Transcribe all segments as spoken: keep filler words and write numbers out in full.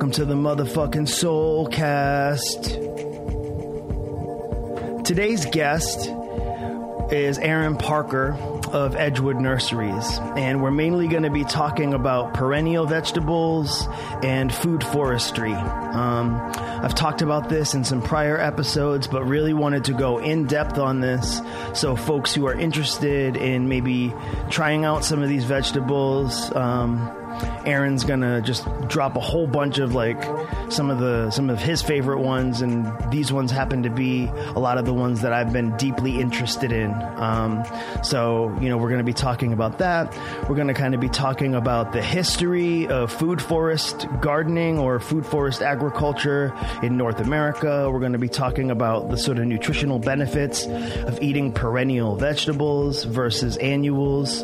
welcome to the motherfucking Soulcast. Today's guest is Aaron Parker of Edgewood Nurseries, and we're mainly going to be talking about perennial vegetables and food forestry. Um, I've talked about this in some prior episodes, but really wanted to go in depth on this. So folks who are interested in maybe trying out some of these vegetables, um, Aaron's gonna just drop a whole bunch of like some of the some of his favorite ones, and these ones happen to be a lot of the ones that I've been deeply interested in. Um, so you know, we're gonna be talking about that. We're gonna kind of be talking about the history of food forest gardening or food forest agriculture in North America. We're gonna be talking about the sort of nutritional benefits of eating perennial vegetables versus annuals.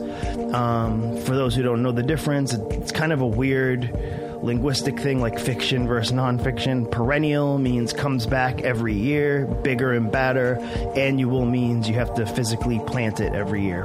Um, for those who don't know the difference, it's kind of a weird linguistic thing, like fiction versus nonfiction. Perennial means comes back every year, bigger and badder. Annual means you have to physically plant it every year.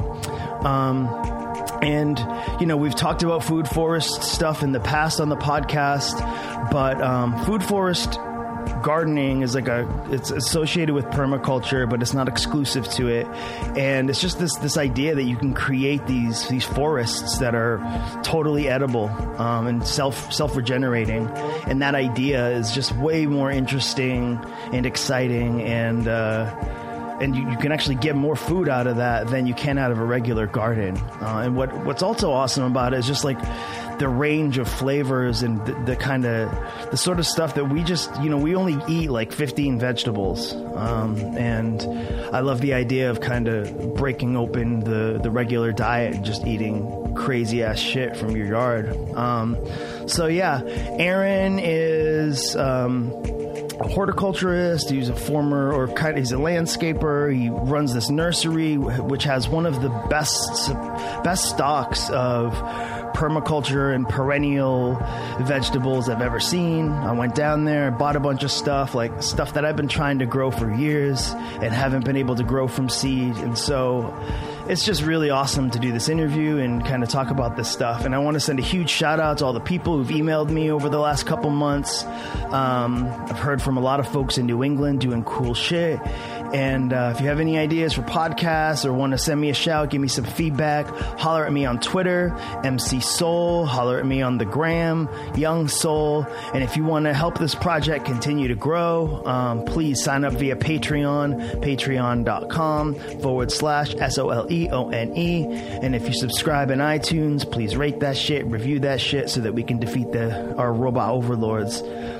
Um, and, you know, we've talked about food forest stuff in the past on the podcast, but um, food forest gardening is like a, it's associated with permaculture, but it's not exclusive to it. And it's just this, this idea that you can create these, these forests that are totally edible, um, and self, self-regenerating. And that idea is just way more interesting and exciting. And, uh, and you, you can actually get more food out of that than you can out of a regular garden. Uh, and what, what's also awesome about it is just like the range of flavors and the, the kind of the sort of stuff that we just, you know, we only eat like fifteen vegetables. Um, and I love the idea of kind of breaking open the, the regular diet and just eating crazy ass shit from your yard. Um, so yeah, Aaron is, um, a horticulturist. He's a former, or kind of, he's a landscaper. He runs this nursery, which has one of the best, best stocks of permaculture and perennial vegetables I've ever seen. I went down there, bought a bunch of stuff, like stuff that I've been trying to grow for years and haven't been able to grow from seed. And so it's just really awesome to do this interview and kind of talk about this stuff. And I want to send a huge shout out to all the people who've emailed me over the last couple months. Um, I've heard from a lot of folks in New England doing cool shit. And uh, if you have any ideas for podcasts or want to send me a shout, give me some feedback, holler at me on Twitter, M C Soul, holler at me on the gram, Young Soul. And if you want to help this project continue to grow, um, please sign up via Patreon, patreon.com forward slash S O L E O N E. And if you subscribe in iTunes, please rate that shit, review that shit so that we can defeat the our robot overlords.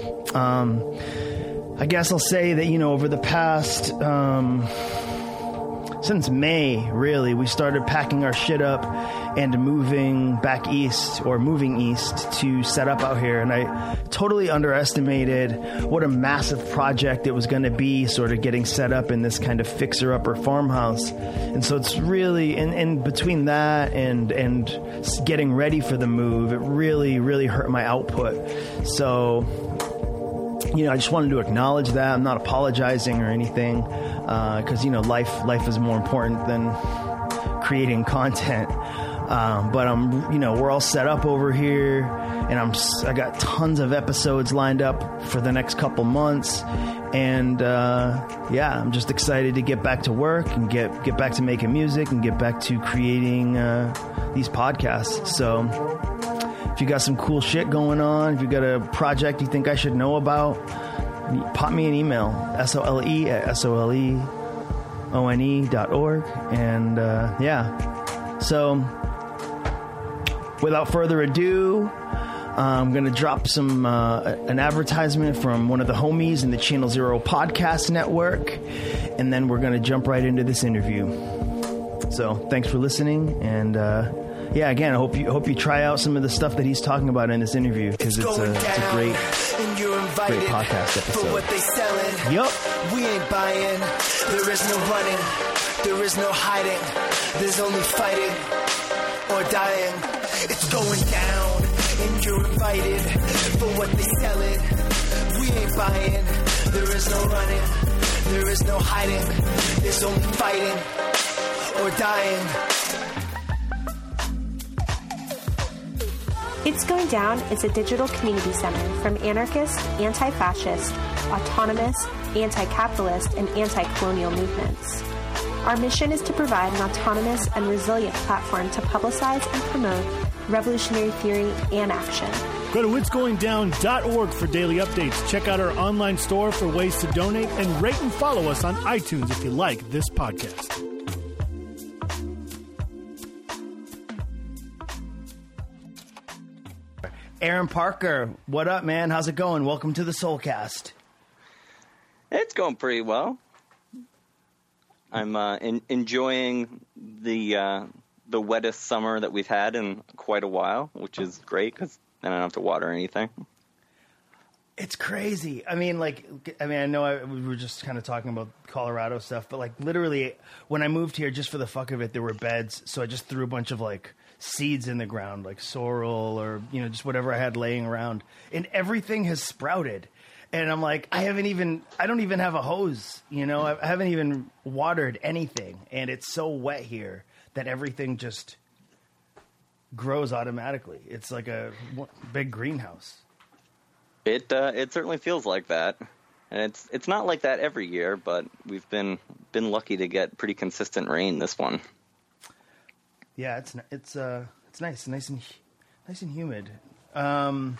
Um... I guess I'll say that, you know, over the past, um, since May, really, we started packing our shit up and moving back east, or moving east to set up out here. And I totally underestimated what a massive project it was going to be, sort of getting set up in this kind of fixer-upper farmhouse. And so it's really, in, in between that and, and getting ready for the move, it really, really hurt my output. So, you know, I just wanted to acknowledge that. I'm not apologizing or anything, because, uh, you know, life life is more important than creating content. Um, but I'm, you know, we're all set up over here, and I'm I got tons of episodes lined up for the next couple months, and uh, yeah, I'm just excited to get back to work and get get back to making music and get back to creating uh, these podcasts. So if you got some cool shit going on, if you got a project you think I should know about, pop me an email, S O L E at S O L E O N E dot org. And uh, yeah, so without further ado, I'm going to drop some uh, an advertisement from one of the homies in the Channel Zero Podcast Network, and then we're going to jump right into this interview. So thanks for listening, and uh, yeah, again, I hope you hope you try out some of the stuff that he's talking about in this interview, because it's, it's a it's a great great podcast episode. For what they selling. Yup. We ain't buying. There is no running. There is no hiding. There's only fighting or dying. It's going down, and you're invited. For what they selling. We ain't buying. There is no running. There is no hiding. There's only fighting or dying. It's Going Down is a digital community center from anarchist, anti-fascist, autonomous, anti-capitalist, and anti-colonial movements. Our mission is to provide an autonomous and resilient platform to publicize and promote revolutionary theory and action. Go to its going down dot org for daily updates. Check out our online store for ways to donate, and rate and follow us on iTunes if you like this podcast. Aaron Parker, what up, man? How's it going? Welcome to the Soulcast. It's going pretty well. I'm uh, in, enjoying the uh, the wettest summer that we've had in quite a while, which is great because then I don't have to water anything. It's crazy. I mean, like, I mean, I know I, we were just kind of talking about Colorado stuff, but like, literally, when I moved here, just for the fuck of it, there were beds, so I just threw a bunch of like seeds in the ground, like sorrel or, you know, just whatever I had laying around, and everything has sprouted. And I'm like, I haven't even, I don't even have a hose, you know, I haven't even watered anything. And it's so wet here that everything just grows automatically. It's like a big greenhouse. It uh, it certainly feels like that. And it's it's not like that every year, but we've been been lucky to get pretty consistent rain this one. Yeah, it's it's uh it's nice, nice and nice and humid. Um,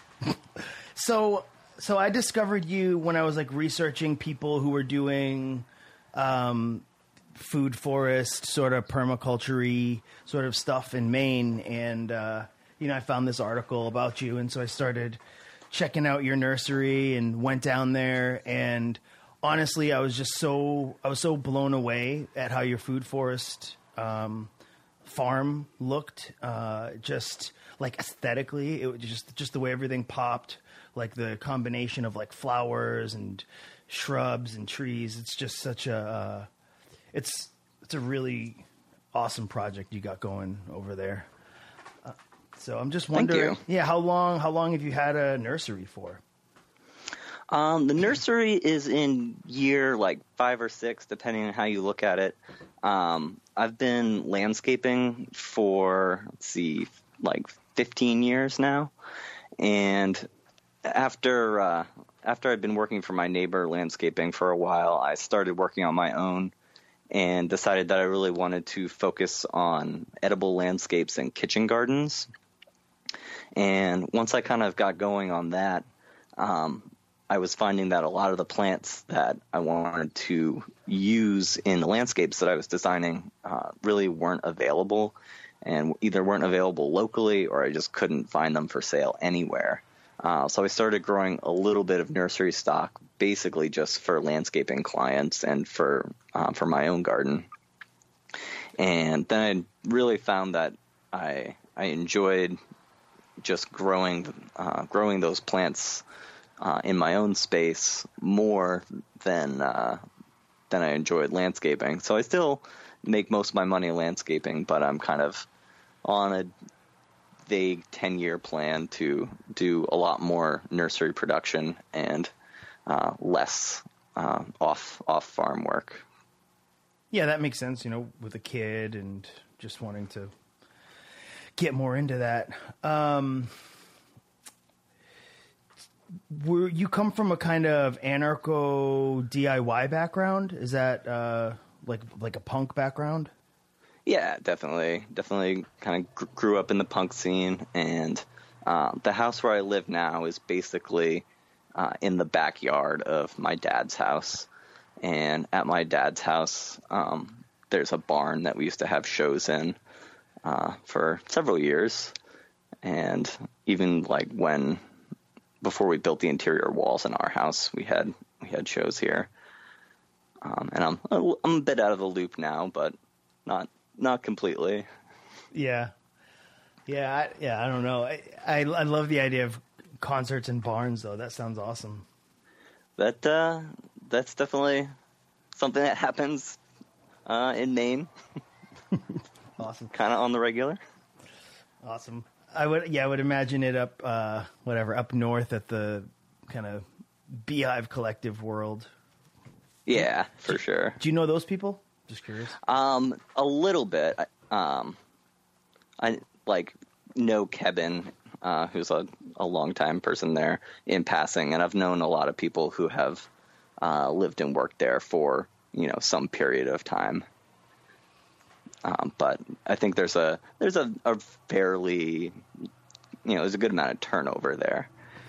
so so I discovered you when I was like researching people who were doing um, food forest sort of permaculture-y sort of stuff in Maine, and uh, you know, I found this article about you, and so I started checking out your nursery and went down there, and honestly, I was just so I was so blown away at how your food forest um, farm looked, uh, just like aesthetically. It was just just the way everything popped, like the combination of like flowers and shrubs and trees. It's just such a uh, it's it's a really awesome project you got going over there. Uh, so I'm just wondering, yeah, how long how long have you had a nursery for? Um, the nursery is in year like five or six, depending on how you look at it. Um, I've been landscaping for, let's see, like fifteen years now. And after uh, after I'd been working for my neighbor landscaping for a while, I started working on my own and decided that I really wanted to focus on edible landscapes and kitchen gardens. And once I kind of got going on that, um, I was finding that a lot of the plants that I wanted to use in the landscapes that I was designing uh, really weren't available, and either weren't available locally or I just couldn't find them for sale anywhere. Uh, so I started growing a little bit of nursery stock, basically just for landscaping clients and for uh, for my own garden. And then I really found that I I enjoyed just growing uh, growing those plants Uh, in my own space more than uh, than I enjoyed landscaping. So I still make most of my money landscaping, but I'm kind of on a vague ten-year plan to do a lot more nursery production and uh, less uh, off off farm work. Yeah, that makes sense. You know, with a kid and just wanting to get more into that. Um, Were you come from a kind of anarcho D I Y background? Is that uh, like like a punk background? Yeah, definitely. Definitely kind of gr- grew up in the punk scene. And uh, the house where I live now is basically uh, in the backyard of my dad's house. And at my dad's house, um, there's a barn that we used to have shows in uh, for several years. And even like when... before we built the interior walls in our house, we had we had shows here, um, and I'm I'm a bit out of the loop now, but not not completely. Yeah, yeah, I, yeah. I don't know. I, I I love the idea of concerts in barns, though. That sounds awesome. That uh, that's definitely something that happens uh, in Maine. Awesome. Kind of on the regular. Awesome. I would, yeah, I would imagine it up, uh, whatever, up north at the kind of Beehive Collective world. Yeah, for sure. Do you know those people? Just curious. Um, a little bit. Um, I like know Kevin uh, who's a, a longtime person there, in passing, and I've known a lot of people who have uh, lived and worked there for, you know, some period of time. Um, but I think there's a there's a, a fairly, you know, there's a good amount of turnover there.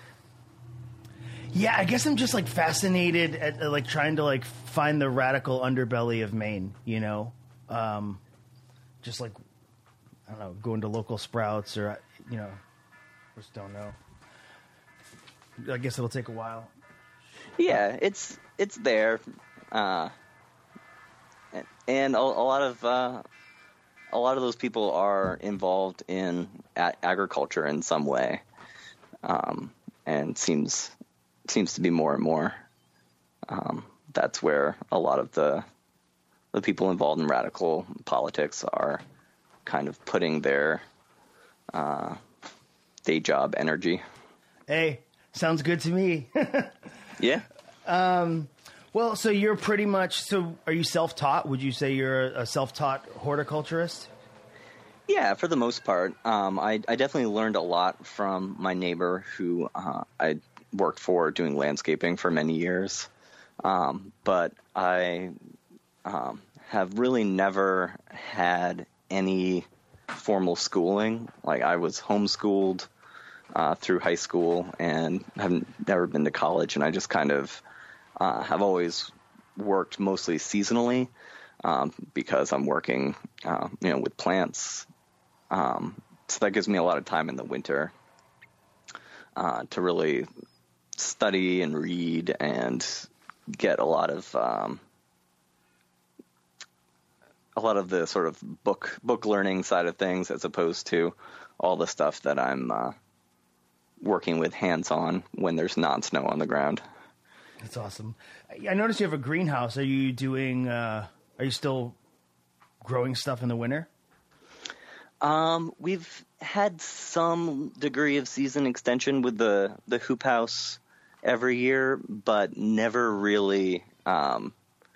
Yeah, I guess I'm just like fascinated at uh, like trying to like find the radical underbelly of Maine, you know, um, just like, I don't know, going to local Sprouts or, you know, just don't know. I guess it'll take a while. Yeah, it's it's there, uh, and a, a lot of uh, a lot of those people are involved in a- agriculture in some way, um, and seems seems to be more and more. Um, that's where a lot of the the people involved in radical politics are kind of putting their uh, day job energy. Hey, sounds good to me. Yeah. Um, well, so you're pretty much, so are you self-taught? Would you say you're a self-taught horticulturist? Yeah, for the most part. Um, I, I definitely learned a lot from my neighbor who uh, I worked for doing landscaping for many years. Um, but I um, have really never had any formal schooling. Like, I was homeschooled uh, through high school and have never been to college, and I just kind of uh, have always worked mostly seasonally um, because I'm working, uh, you know, with plants. Um, so that gives me a lot of time in the winter uh, to really study and read and get a lot of um, a lot of the sort of book book learning side of things, as opposed to all the stuff that I'm uh, working with hands on when there's not snow on the ground. That's awesome. I noticed you have a greenhouse. Are you doing? Uh, are you still growing stuff in the winter? Um, we've had some degree of season extension with the, the hoop house every year, but never really um,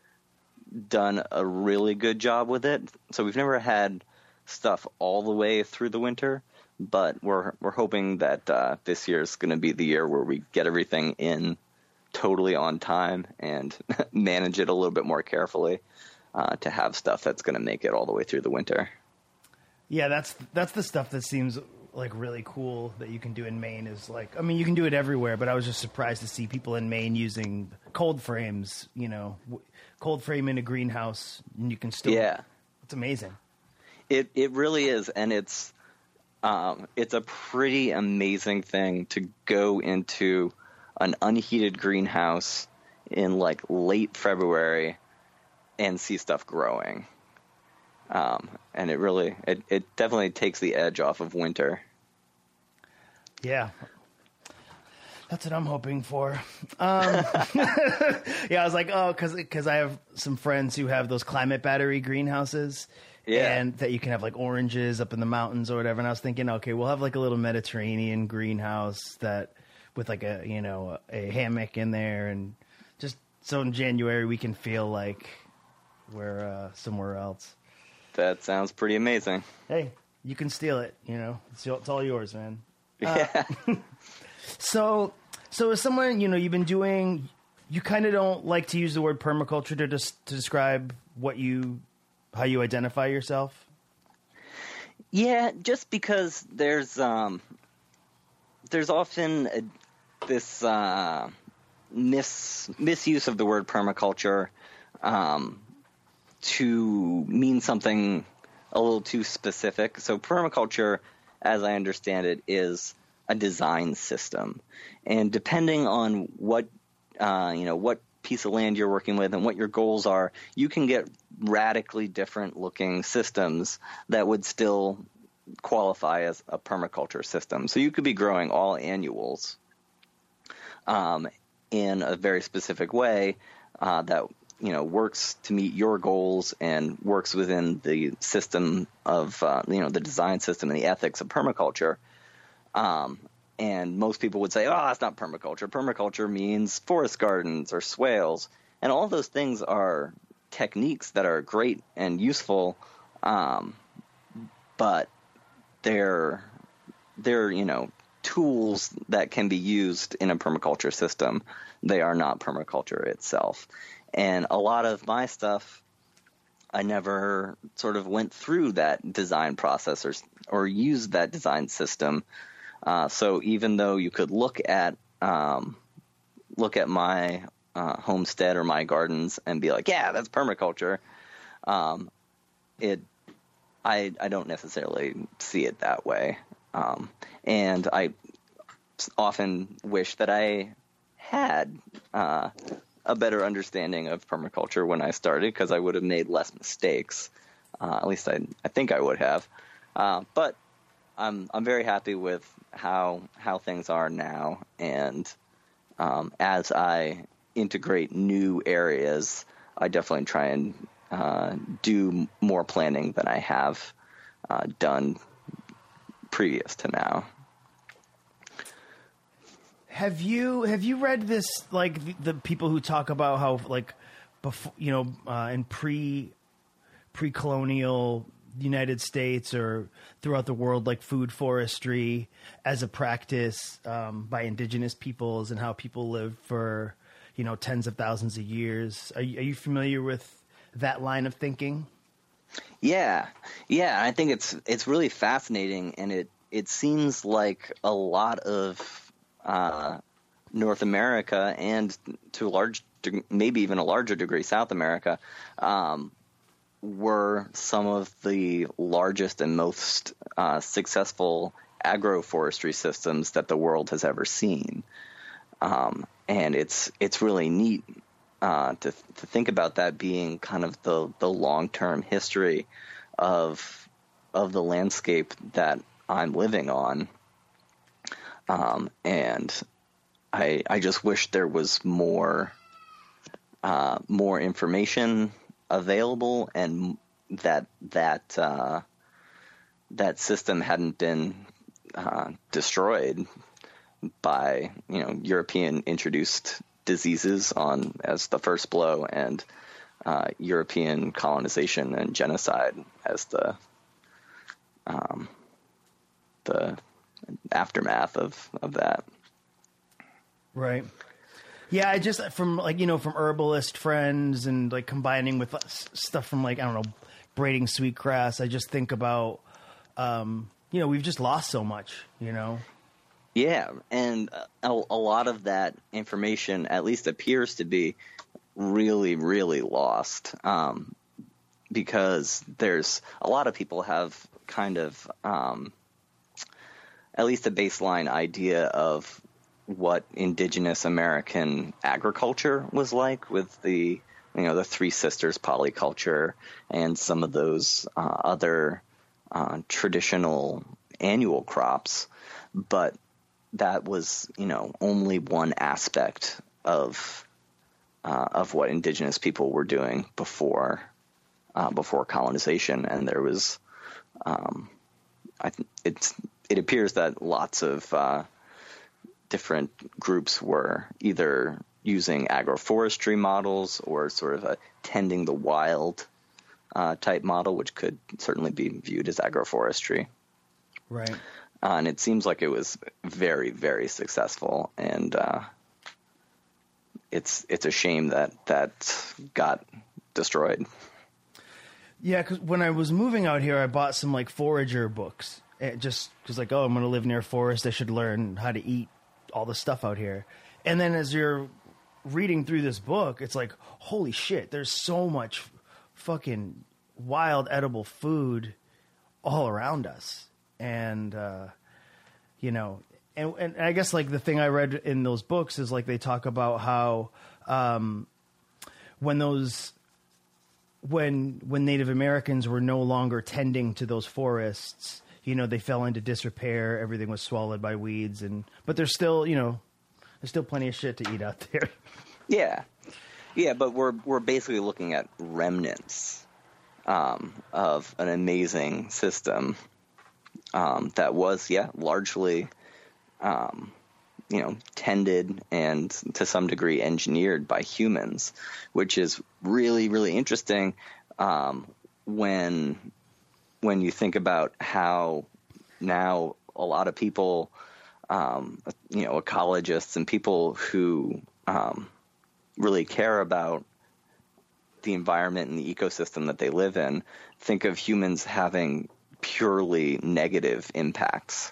done a really good job with it. So we've never had stuff all the way through the winter, but we're we're hoping that uh, this year is going to be the year where we get everything in totally on time and manage it a little bit more carefully uh, to have stuff that's going to make it all the way through the winter. Yeah, that's that's the stuff that seems like really cool that you can do in Maine. Is like, I mean, you can do it everywhere, but I was just surprised to see people in Maine using cold frames. You know, cold frame in a greenhouse, and you can still. Yeah, it's amazing. It it really is, and it's um, it's a pretty amazing thing to go into an unheated greenhouse in like late February and see stuff growing. Um, and it really, it, it definitely takes the edge off of winter. Yeah. That's what I'm hoping for. Um, yeah, I was like, oh, cause, cause I have some friends who have those climate battery greenhouses. Yeah. And that you can have like oranges up in the mountains or whatever. And I was thinking, okay, we'll have like a little Mediterranean greenhouse that with like a, you know, a hammock in there. And just so in January we can feel like we're uh, somewhere else. That sounds pretty amazing. Hey, you can steal it, you know. It's, it's all yours, man. Yeah. Uh, so, so as someone, you know, you've been doing, you kind of don't like to use the word permaculture to just to describe what you, how you identify yourself? Yeah, just because there's um, there's often a, this uh, mis misuse of the word permaculture. Um, to mean something a little too specific. So permaculture, as I understand it, is a design system. And depending on what, uh, you know, what piece of land you're working with and what your goals are, you can get radically different looking systems that would still qualify as a permaculture system. So you could be growing all annuals um, in a very specific way uh, that you know, works to meet your goals and works within the system of, uh, you know, the design system and the ethics of permaculture. Um, and most people would say, oh, that's not permaculture. Permaculture means forest gardens or swales. And all those things are techniques that are great and useful, um, but they're, they're, you know, tools that can be used in a permaculture system. They are not permaculture itself. And a lot of my stuff, I never sort of went through that design process or, or used that design system. Uh, so even though you could look at um, look at my uh, homestead or my gardens and be like, yeah, that's permaculture, um, it I I don't necessarily see it that way. Um, and I often wish that I had uh, a better understanding of permaculture when I started, because I would have made less mistakes. Uh, at least I, I think I would have. Uh, but I'm I'm very happy with how how things are now, and um, as I integrate new areas, I definitely try and uh, do more planning than I have uh, done previous to now. Have you have you read this, like the, the people who talk about how, like, before, you know, uh, in pre pre-colonial United States or throughout the world, like food forestry as a practice um, by indigenous peoples, and how people lived for, you know, tens of thousands of years? Are you, are you familiar with that line of thinking? Yeah, yeah, I think it's it's really fascinating, and it it seems like a lot of uh, North America, and to a large, maybe even a larger degree, South America, um, were some of the largest and most uh, successful agroforestry systems that the world has ever seen. Um, and it's it's really neat uh, to to think about that being kind of the, the long-term history of of the landscape that I'm living on. Um, and I I just wish there was more uh, more information available, and that that uh, that system hadn't been uh, destroyed by, you know, European introduced diseases on as the first blow, and uh, European colonization and genocide as the um, the aftermath of, of that. Right. Yeah, I just, from like, you know, from herbalist friends and like combining with stuff from like, I don't know, braiding sweetgrass, I just think about, um, you know, we've just lost so much, you know? Yeah, and a, a lot of that information at least appears to be really, really lost, um, because there's a lot of people have kind of um, at least a baseline idea of what indigenous American agriculture was like, with the, you know, the Three Sisters polyculture and some of those uh, other uh, traditional annual crops. But that was, you know, only one aspect of uh, of what indigenous people were doing before uh, before colonization, and there was, um, I th- it's it appears that lots of uh, different groups were either using agroforestry models or sort of a tending the wild uh, type model, which could certainly be viewed as agroforestry. Right. Uh, and it seems like it was very, very successful, and uh, it's it's a shame that that got destroyed. Yeah, because when I was moving out here, I bought some like forager books, it just because like, oh, I'm going to live near a forest, I should learn how to eat all the stuff out here. And then as you're reading through this book, it's like, holy shit, there's so much fucking wild edible food all around us. And, uh, you know, and, and I guess like the thing I read in those books is like they talk about how um, when those when when Native Americans were no longer tending to those forests, you know, they fell into disrepair. Everything was swallowed by weeds, and but there's still, you know, there's still plenty of shit to eat out there. Yeah, yeah, but we're we're basically looking at remnants um, of an amazing system. Um, that was, yeah, largely, um, you know, tended and to some degree engineered by humans, which is really, really interesting um, when when you think about how now a lot of people um, you know, ecologists and people who um, really care about the environment and the ecosystem that they live in think of humans having purely negative impacts.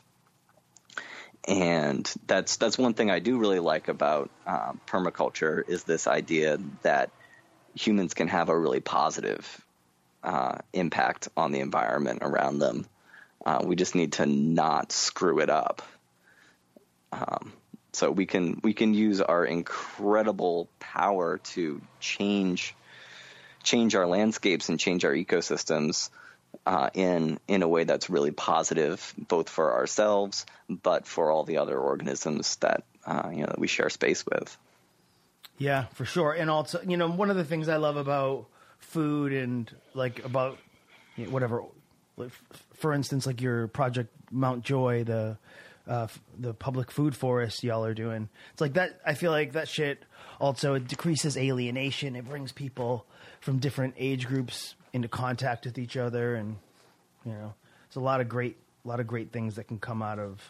And that's that's one thing I do really like about uh, permaculture is this idea that humans can have a really positive uh, impact on the environment around them. Uh, we just need to not screw it up. Um, so we can we can use our incredible power to change change our landscapes and change our ecosystems Uh, in in a way that's really positive, both for ourselves, but for all the other organisms that uh, you know that we share space with. Yeah, for sure. And also, you know, one of the things I love about food and like about you know, whatever, like, for instance, like your project Mount Joy, the uh, the public food forest y'all are doing. It's like that. I feel like that shit also it decreases alienation. It brings people from different age groups into contact with each other, and you know, there's a lot of great, a lot of great things that can come out of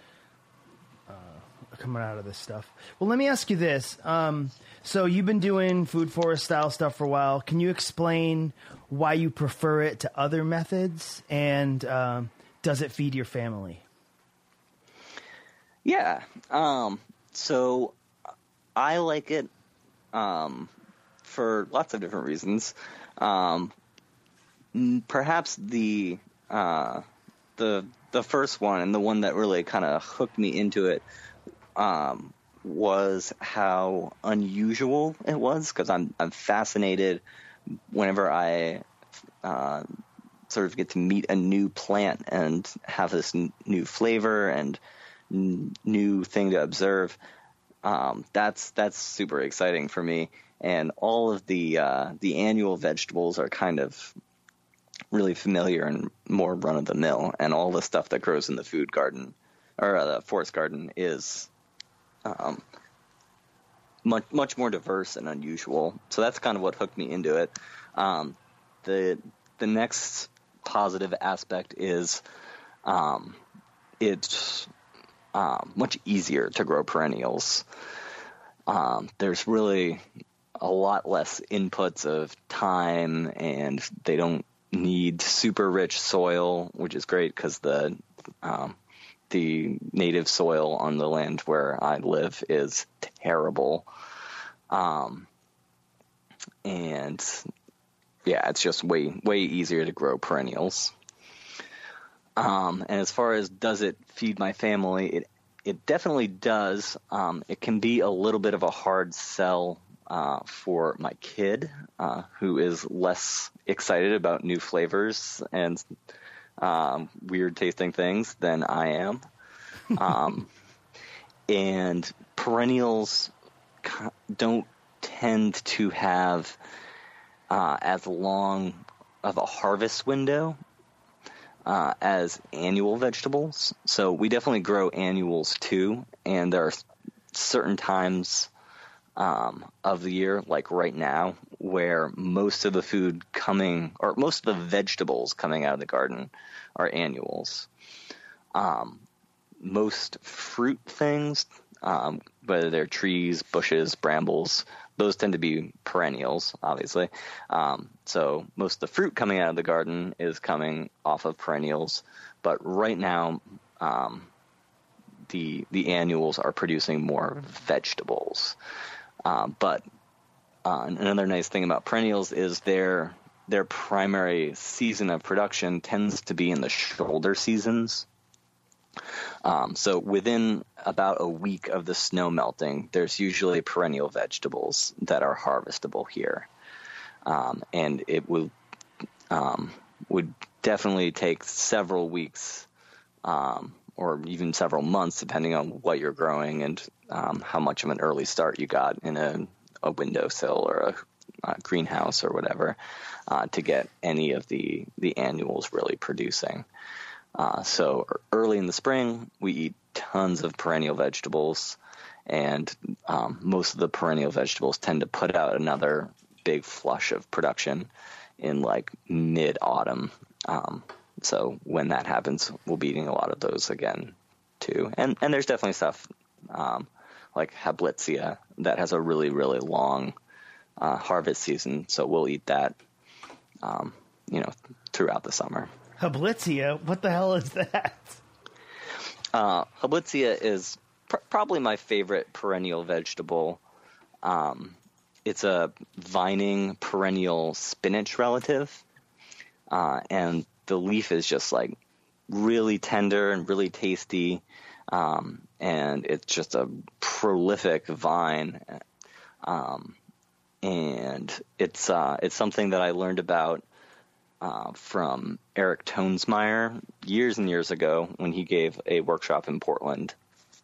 uh, coming out of this stuff. Well, let me ask you this: um, so you've been doing food forest style stuff for a while. Can you explain why you prefer it to other methods, and um, does it feed your family? Yeah. Um, so I like it um, for lots of different reasons. Um, perhaps the uh, the the first one and the one that really kind of hooked me into it um, was how unusual it was, because I'm I'm fascinated whenever I uh, sort of get to meet a new plant and have this n- new flavor and n- new thing to observe. Um, that's that's super exciting for me. And all of the uh, the annual vegetables are kind of really familiar and more run of the mill, and all the stuff that grows in the food garden or uh, the forest garden is um, much much more diverse and unusual. So that's kind of what hooked me into it. Um, the the next positive aspect is um, it's uh, much easier to grow perennials. Um, there's really a lot less inputs of time, and they don't need super rich soil, which is great because the um, the native soil on the land where I live is terrible. Um, and yeah, it's just way way easier to grow perennials. Um, and as far as does it feed my family, it it definitely does. Um, it can be a little bit of a hard sell Uh, for my kid, uh, who is less excited about new flavors and um, weird tasting things than I am. Um, and perennials don't tend to have uh, as long of a harvest window uh, as annual vegetables. So we definitely grow annuals too, and there are certain times Um, of the year, like right now, where most of the food coming, or most of the vegetables coming out of the garden are annuals. Um, most fruit things, um, whether they're trees, bushes, brambles, those tend to be perennials, obviously. Um, so most of the fruit coming out of the garden is coming off of perennials. But right now, um, the the annuals are producing more vegetables. Uh, but uh, another nice thing about perennials is their their primary season of production tends to be in the shoulder seasons. Um, so within about a week of the snow melting, there's usually perennial vegetables that are harvestable here, um, and it will um, would definitely take several weeks. Um, or even several months, depending on what you're growing and um, how much of an early start you got in a, a windowsill or a, a greenhouse or whatever, uh, to get any of the, the annuals really producing. Uh, so early in the spring, we eat tons of perennial vegetables, and um, most of the perennial vegetables tend to put out another big flush of production in like mid-autumn. Um, so when that happens, we'll be eating a lot of those again too. And and there's definitely stuff um, like Hablitzia that has a really, really long uh, harvest season, so we'll eat that, um, you know, throughout the summer. Hablitzia? What the hell is that? Uh, Hablitzia is pr- probably my favorite perennial vegetable. Um, it's a vining perennial spinach relative, uh, and the leaf is just like really tender and really tasty, um, and it's just a prolific vine. Um, and it's uh, it's something that I learned about uh, from Eric Tonesmeyer years and years ago when he gave a workshop in Portland.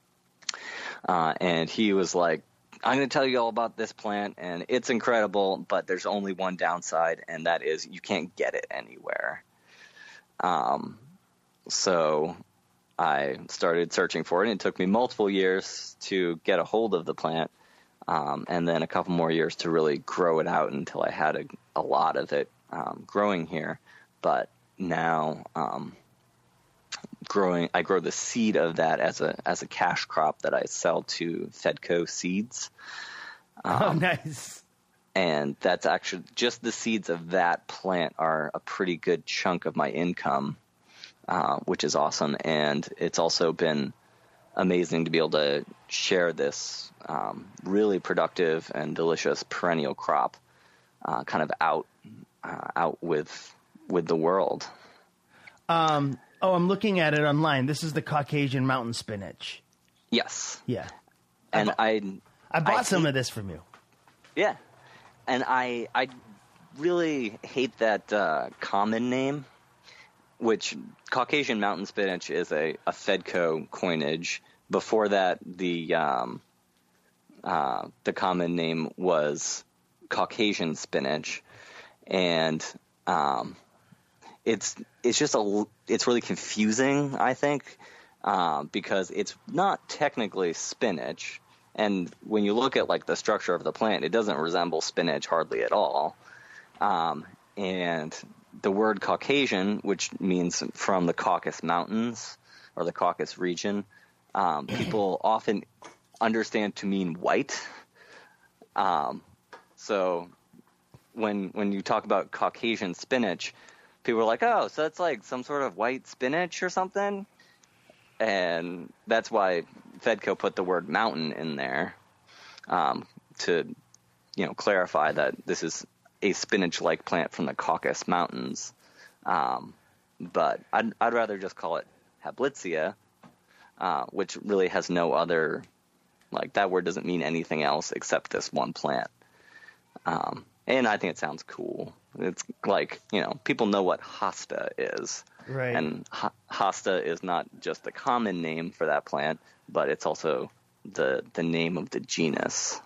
Uh, and he was like, I'm going to tell you all about this plant, and it's incredible, but there's only one downside, and that is you can't get it anywhere. Um, so I started searching for it, and it took me multiple years to get a hold of the plant, um, and then a couple more years to really grow it out until I had a, a lot of it um, growing here. But now um, growing, I grow the seed of that as a as a cash crop that I sell to Fedco Seeds. Um, oh, nice. And that's actually just the seeds of that plant are a pretty good chunk of my income, uh, which is awesome. And it's also been amazing to be able to share this um, really productive and delicious perennial crop uh, kind of out uh, out with with the world. Um. Oh, I'm looking at it online. This is the Caucasian mountain spinach. Yes. Yeah. And I I bought I some hate, of this from you. Yeah. And I I really hate that uh, common name, which Caucasian mountain spinach is a, a Fedco coinage. Before that, the um, uh, the common name was Caucasian spinach, and um, it's it's just a it's really confusing, I think, uh, because it's not technically spinach. And when you look at like the structure of the plant, it doesn't resemble spinach hardly at all. Um, and the word Caucasian, which means from the Caucasus Mountains or the Caucasus region, um, people often understand to mean white. Um, so when when you talk about Caucasian spinach, people are like, oh, so that's like some sort of white spinach or something? And that's why Fedco put the word mountain in there um, to, you know, clarify that this is a spinach-like plant from the Caucasus Mountains. Um, but I'd, I'd rather just call it Hablitzia, uh, which really has no other, like that word doesn't mean anything else except this one plant. Um, and I think it sounds cool. It's like, you know, people know what hosta is. Right. And ho- hosta is not just the common name for that plant, but it's also the the name of the genus.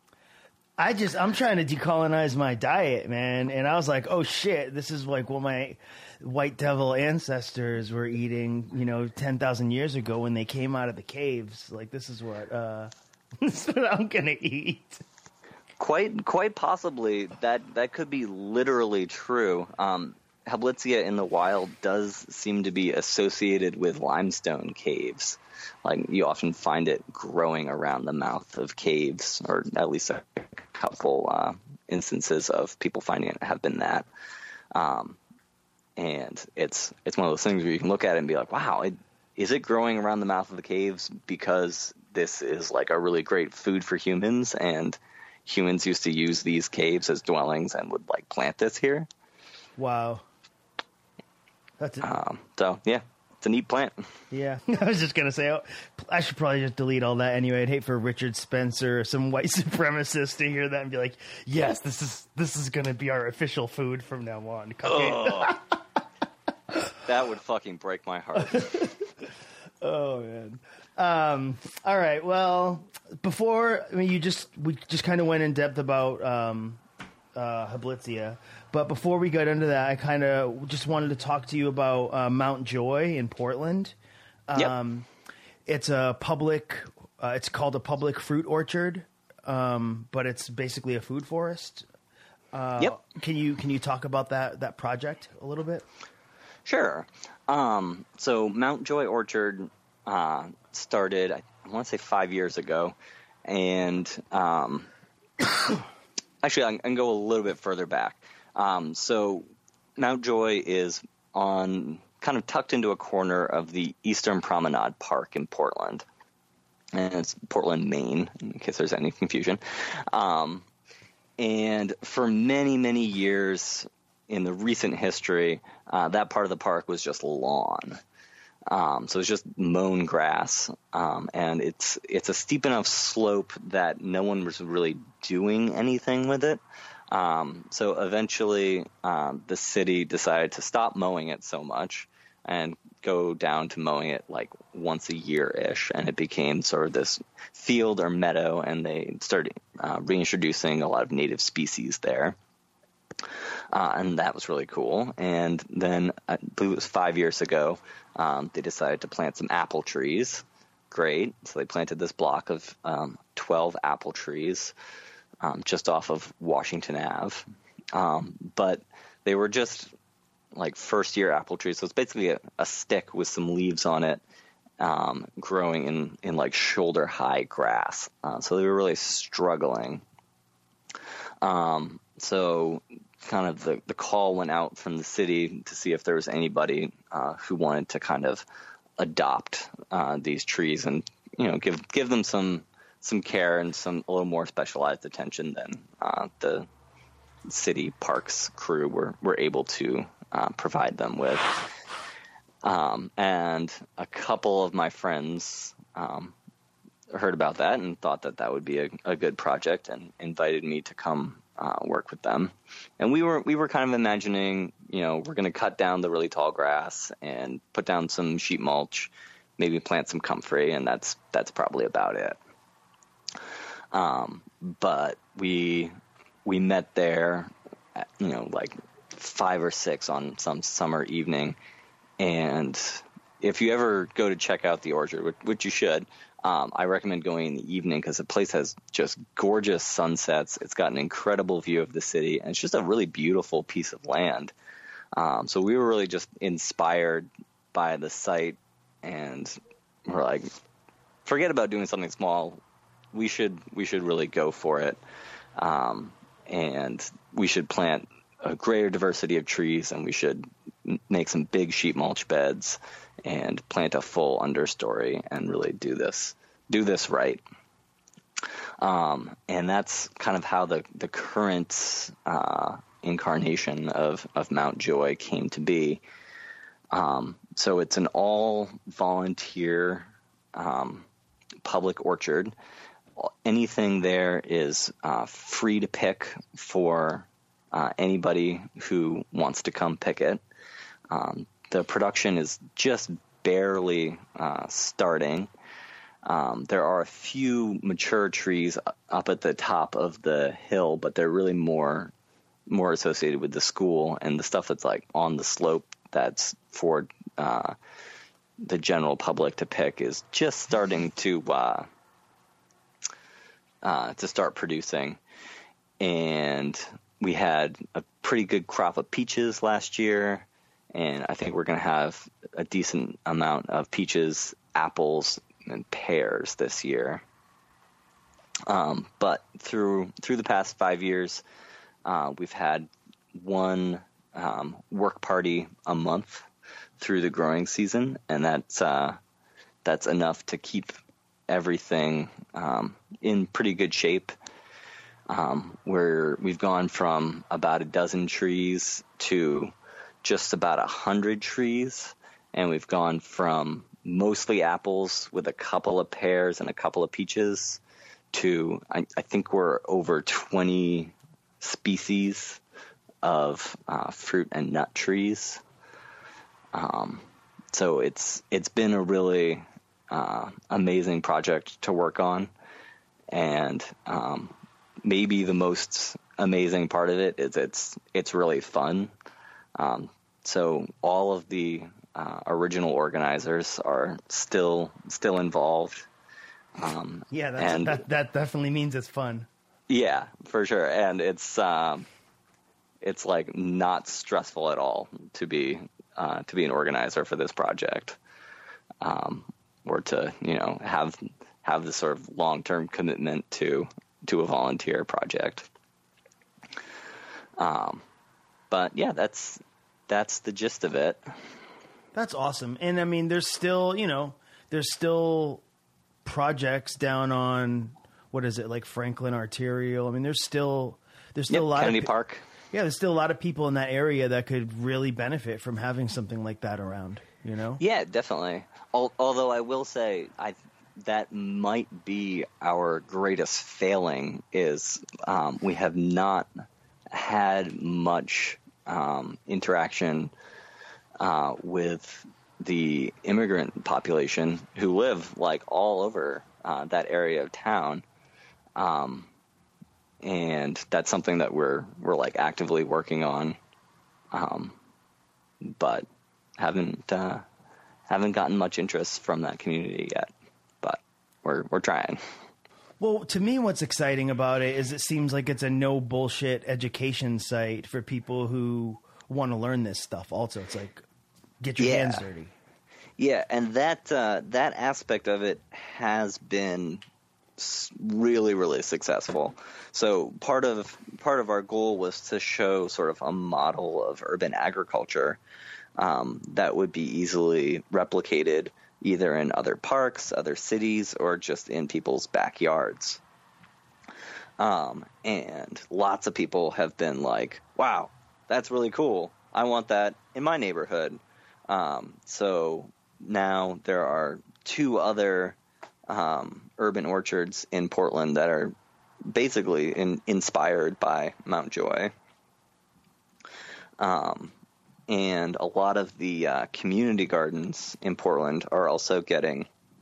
I just, I'm trying to decolonize my diet, man. And I was like, oh shit, this is like what my white devil ancestors were eating, you know, ten thousand years ago when they came out of the caves. Like, this is what, uh, this is what I'm going to eat. Quite, quite possibly that, that could be literally true. Um, Hablitzia in the wild does seem to be associated with limestone caves. Like, you often find it growing around the mouth of caves, or at least a couple uh, instances of people finding it have been that. Um, and it's it's one of those things where you can look at it and be like, wow, it, is it growing around the mouth of the caves because this is like a really great food for humans, and humans used to use these caves as dwellings and would like plant this here? Wow. That's um, so, yeah, it's a neat plant. Yeah, I was just going to say, oh, I should probably just delete all that anyway. I'd hate for Richard Spencer or some white supremacist to hear that and be like, yes, this is this is going to be our official food from now on. Oh. That would fucking break my heart. Oh, man. Um, all right, well, before, I mean, you just, we just kind of went in depth about um, uh, Hablitzia. But before we got into that, I kind of just wanted to talk to you about uh, Mount Joy in Portland. Um, yep. It's a public, uh, it's called a public fruit orchard, um, but it's basically a food forest. Uh, yep. Can you can you talk about that that project a little bit? Sure. Um, so Mount Joy Orchard uh, started, I want to say five years ago. And um, actually, I can go a little bit further back. Um, so Mount Joy is on kind of tucked into a corner of the Eastern Promenade Park in Portland. And it's Portland, Maine, in case there's any confusion. Um, and for many, many years in the recent history, uh, that part of the park was just lawn. Um, so it's just mown grass, um, and it's it's a steep enough slope that no one was really doing anything with it. Um, so eventually, um, the city decided to stop mowing it so much and go down to mowing it like once a year-ish, and it became sort of this field or meadow, and they started uh, reintroducing a lot of native species there. Uh, and that was really cool. And then I believe it was five years ago, um, they decided to plant some apple trees. Great. So they planted this block of um, twelve apple trees um, just off of Washington Avenue. Um, but they were just like first-year apple trees. So it's basically a, a stick with some leaves on it, um, growing in, in like shoulder-high grass. Uh, so they were really struggling. Um, so kind of the, the call went out from the city to see if there was anybody uh, who wanted to kind of adopt uh, these trees and, you know, give give them some some care and some a little more specialized attention than uh, the city parks crew were, were able to uh, provide them with. Um, and a couple of my friends um, heard about that and thought that that would be a, a good project and invited me to come Uh, work with them. And we were we were kind of imagining, you know, we're going to cut down the really tall grass and put down some sheet mulch, maybe plant some comfrey, and that's that's probably about it. Um, but we we met there, at, you know, like five or six on some summer evening, and if you ever go to check out the orchard, which, which you should, Um, I recommend going in the evening because the place has just gorgeous sunsets. It's got an incredible view of the city, and it's just a really beautiful piece of land. Um, so we were really just inspired by the site, and we're like, forget about doing something small. We should we should really go for it, um, and we should plant a greater diversity of trees, and we should make some big sheet mulch beds and plant a full understory and really do this, do this right. Um, and that's kind of how the, the current uh, incarnation of, of Mount Joy came to be. Um, so it's an all volunteer um, public orchard. Anything there is uh, free to pick for uh, anybody who wants to come pick it. Um, the production is just barely uh, starting. Um, there are a few mature trees up at the top of the hill, but they're really more more associated with the school, and the stuff that's like on the slope that's for uh, the general public to pick is just starting to uh, uh, to start producing. And we had a pretty good crop of peaches last year, and I think we're going to have a decent amount of peaches, apples, and pears this year. Um, but through through the past five years, uh, we've had one um, work party a month through the growing season, and that's uh, that's enough to keep everything um, in pretty good shape. Um, where we've gone from about a dozen trees to just about a hundred trees, and we've gone from mostly apples with a couple of pears and a couple of peaches to I, I think we're over twenty species of uh, fruit and nut trees. Um, so it's it's been a really uh, amazing project to work on, and um, maybe the most amazing part of it is it's it's really fun. Um, so all of the uh, original organizers are still still involved. Um, yeah, that's, and, that that definitely means it's fun. Yeah, for sure, and it's um, it's like not stressful at all to be uh, to be an organizer for this project. Um, or to, you know, have have this sort of long-term commitment to to a volunteer project. Um, but yeah, that's that's the gist of it. That's awesome. And I mean, there's still, you know, there's still projects down on, what is it, like Franklin Arterial. I mean, there's still there's still yep, a lot Kennedy of Park. Yeah, there's still a lot of people in that area that could really benefit from having something like that around, you know? Yeah, definitely. Al- although I will say, I that might be our greatest failing is um, we have not had much um, interaction uh, with the immigrant population who live like all over uh, that area of town. Um, and that's something that we're, we're like actively working on. Um, but haven't, uh, haven't gotten much interest from that community yet, but we're, we're trying. Well, to me, what's exciting about it is it seems like it's a no bullshit education site for people who want to learn this stuff. Also, it's like, get your yeah. hands dirty. Yeah, and that uh, that aspect of it has been really, really successful. So part of part of our goal was to show sort of a model of urban agriculture um, that would be easily replicated either in other parks, other cities, or just in people's backyards. Um, and lots of people have been like, wow, that's really cool. I want that in my neighborhood. Um, so now there are two other um, urban orchards in Portland that are basically in, inspired by Mount Joy. Um, and a lot of the uh, community gardens in Portland are also getting,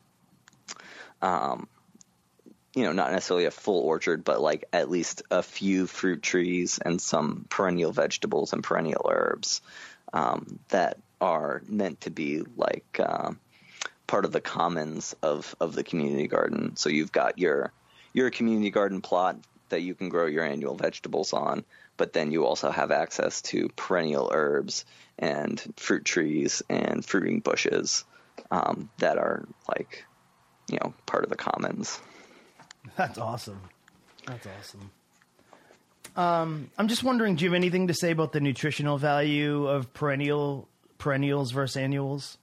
um, you know, not necessarily a full orchard, but like at least a few fruit trees and some perennial vegetables and perennial herbs um, that are meant to be like uh, part of the commons of, of the community garden. So you've got your your community garden plot that you can grow your annual vegetables on, but then you also have access to perennial herbs and fruit trees and fruiting bushes um, that are like, you know, part of the commons. That's awesome. That's awesome. Um, I'm just wondering, do you have anything to say about the nutritional value of perennial perennials versus annuals?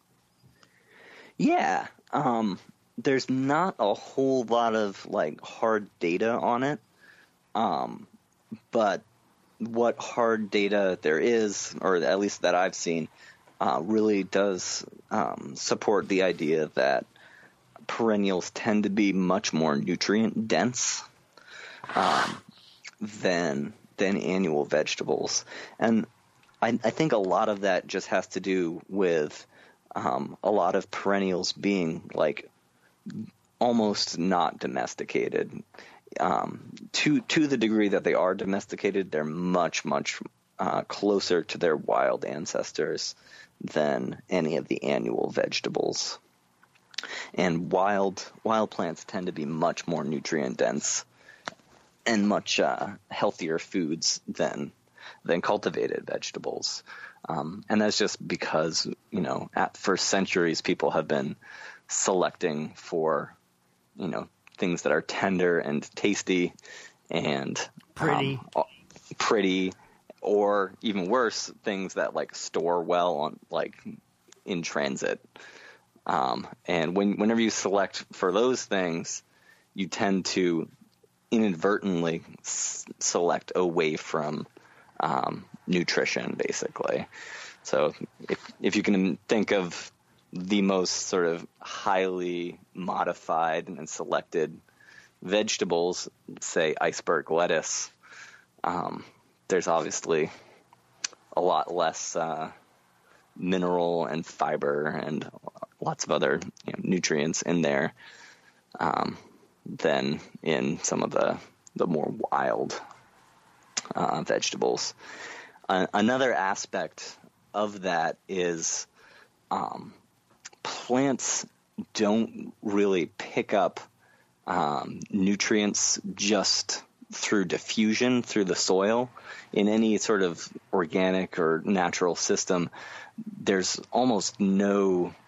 Yeah. Um, there's not a whole lot of like hard data on it. Um, but what hard data there is, or at least that I've seen, uh, really does um, support the idea that perennials tend to be much more nutrient dense um, than than annual vegetables, and I, I think a lot of that just has to do with um, a lot of perennials being like almost not domesticated. Um, to to the degree that they are domesticated, they're much much uh, closer to their wild ancestors than any of the annual vegetables. And wild wild plants tend to be much more nutrient dense and much uh, healthier foods than than cultivated vegetables. Um, and that's just because, you know, at, for centuries people have been selecting for, you know, things that are tender and tasty and pretty, um, pretty, or even worse, things that like store well on like in transit. Um, and when, whenever you select for those things, you tend to inadvertently s- select away from um, nutrition, basically. So if if you can think of the most sort of highly modified and selected vegetables, say iceberg lettuce, um, there's obviously a lot less uh, mineral and fiber and lots of other, you know, nutrients in there um, than in some of the, the more wild uh, vegetables. Uh, another aspect of that is um, plants don't really pick up um, nutrients just through diffusion through the soil. In any sort of organic or natural system, there's almost no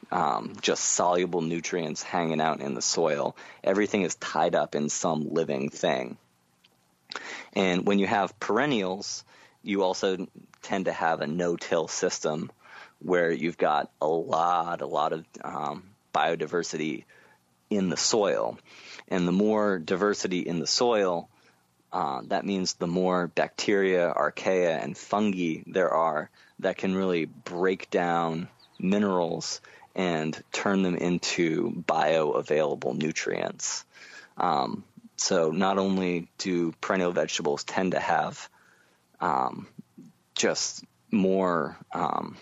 um, just soluble nutrients hanging out in the soil. Everything is tied up in some living thing. And when you have perennials, you also tend to have a no-till system where you've got a lot, a lot of um, biodiversity in the soil. And the more diversity in the soil, uh, that means the more bacteria, archaea, and fungi there are that can really break down minerals and turn them into bioavailable nutrients. Um, so not only do perennial vegetables tend to have um, just more um,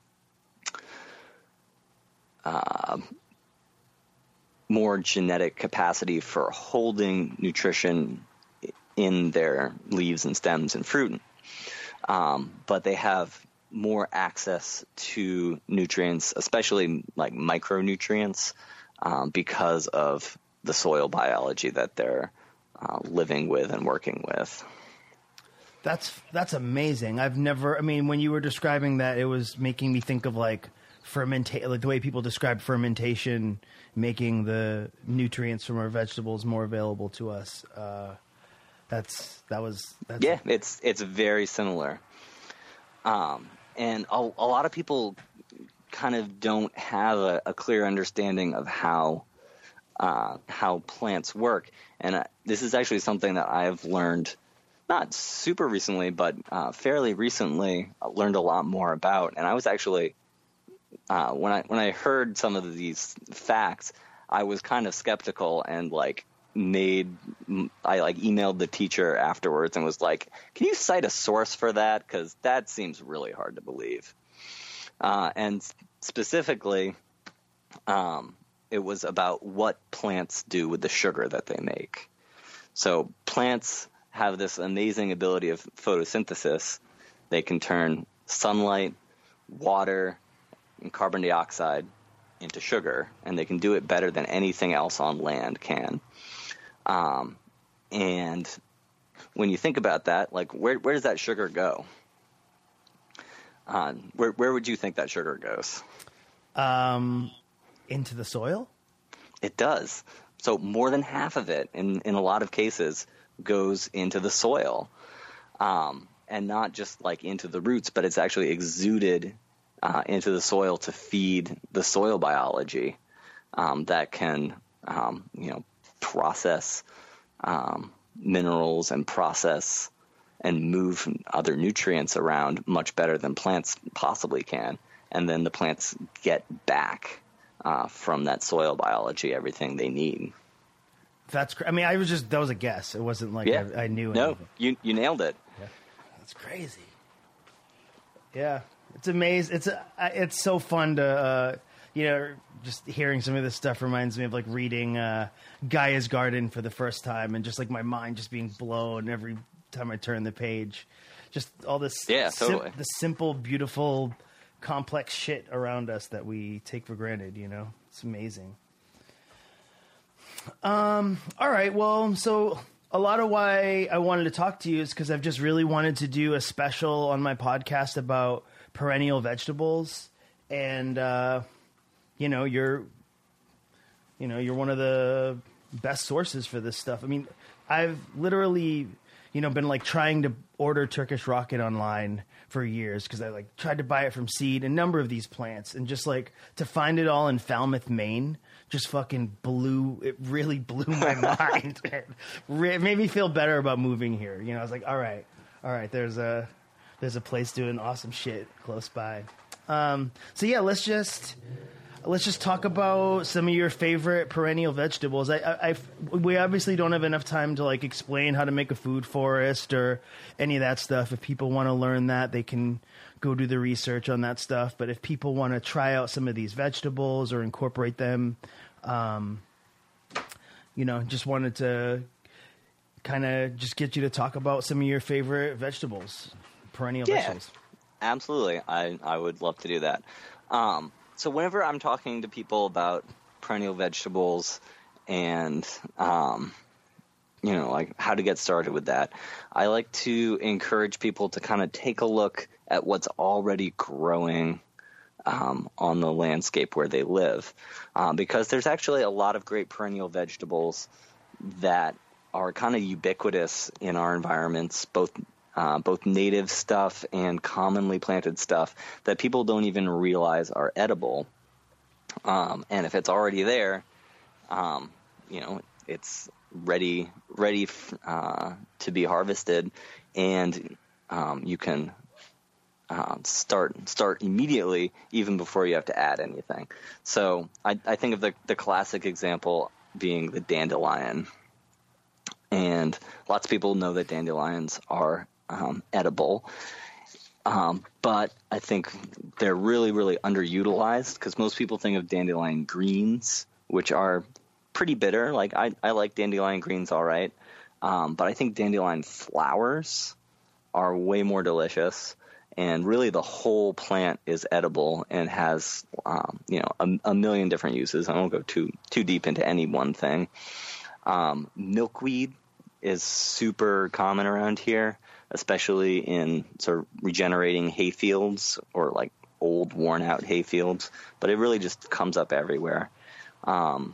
uh, more genetic capacity for holding nutrition in their leaves and stems and fruit, um, but they have more access to nutrients, especially like micronutrients, um, because of the soil biology that they're uh, living with and working with. That's that's amazing. I've never. I mean, when you were describing that, it was making me think of like fermentation, like the way people describe fermentation, making the nutrients from our vegetables more available to us. Uh, that's that was that's yeah. It's it's very similar. Um, and a, a lot of people kind of don't have a, a clear understanding of how uh, how plants work, and uh, this is actually something that I've learned. Not super recently, but uh, fairly recently, I learned a lot more about. And I was actually, uh, when I when I heard some of these facts, I was kind of skeptical and like made, I like emailed the teacher afterwards and was like, "Can you cite a source for that? Because that seems really hard to believe." Uh, and specifically, um, it was about what plants do with the sugar that they make. So plants have this amazing ability of photosynthesis. They can turn sunlight, water, and carbon dioxide into sugar, and they can do it better than anything else on land can. Um, and when you think about that, like where where does that sugar go? Uh, where where would you think that sugar goes? Um, into the soil? It does. So more than half of it, in, in a lot of cases, goes into the soil, um, and not just like into the roots, but it's actually exuded uh, into the soil to feed the soil biology um, that can, um, you know, process um, minerals and process and move other nutrients around much better than plants possibly can. And then the plants get back uh, from that soil biology everything they need. That's cra- I mean, I was just, that was a guess. It wasn't like yeah. I, I knew No, anything. you you nailed it. Yeah. That's crazy. Yeah. It's amazing. It's a, it's so fun to, uh, you know, just hearing some of this stuff reminds me of like reading uh, Gaia's Garden for the first time and just like my mind just being blown every time I turn the page. Just all this, yeah, sim- totally. the simple, beautiful, complex shit around us that we take for granted, you know? It's amazing. Um, all right. Well, so a lot of why I wanted to talk to you is because I've just really wanted to do a special on my podcast about perennial vegetables. And, uh, you know, you're, you know, you're one of the best sources for this stuff. I mean, I've literally, you know, been like trying to order Turkish rocket online for years because I like tried to buy it from seed, a number of these plants, and just like to find it all in Falmouth, Maine, just fucking blew, it really blew my mind. It made me feel better about moving here. You know, I was like, all right, all right, there's a, there's a place doing awesome shit close by. Um, so yeah, let's just, let's just talk about some of your favorite perennial vegetables. I, I, I, we obviously don't have enough time to like explain how to make a food forest or any of that stuff. If people want to learn that, they can go do the research on that stuff. But if people want to try out some of these vegetables or incorporate them, um, you know, just wanted to kind of just get you to talk about some of your favorite vegetables, perennial yeah, vegetables. Absolutely. I, I would love to do that. Um, so whenever I'm talking to people about perennial vegetables and, um, you know, like how to get started with that, I like to encourage people to kind of take a look at what's already growing um, on the landscape where they live, um, because there's actually a lot of great perennial vegetables that are kind of ubiquitous in our environments, both uh, both native stuff and commonly planted stuff that people don't even realize are edible. Um, and if it's already there, um, you know, it's ready ready uh, to be harvested, and um, you can uh, start start immediately, even before you have to add anything. So I, I think of the, the classic example being the dandelion. And lots of people know that dandelions are um, edible, um, but I think they're really, really underutilized, because most people think of dandelion greens, which are pretty bitter. Like I, I like dandelion greens all right, um, but I think dandelion flowers are way more delicious, and really the whole plant is edible and has um, you know a, a million different uses. I won't go too too deep into any one thing. Um, milkweed is super common around here, especially in sort of regenerating hay fields or like old worn out hay fields, but it really just comes up everywhere. Um,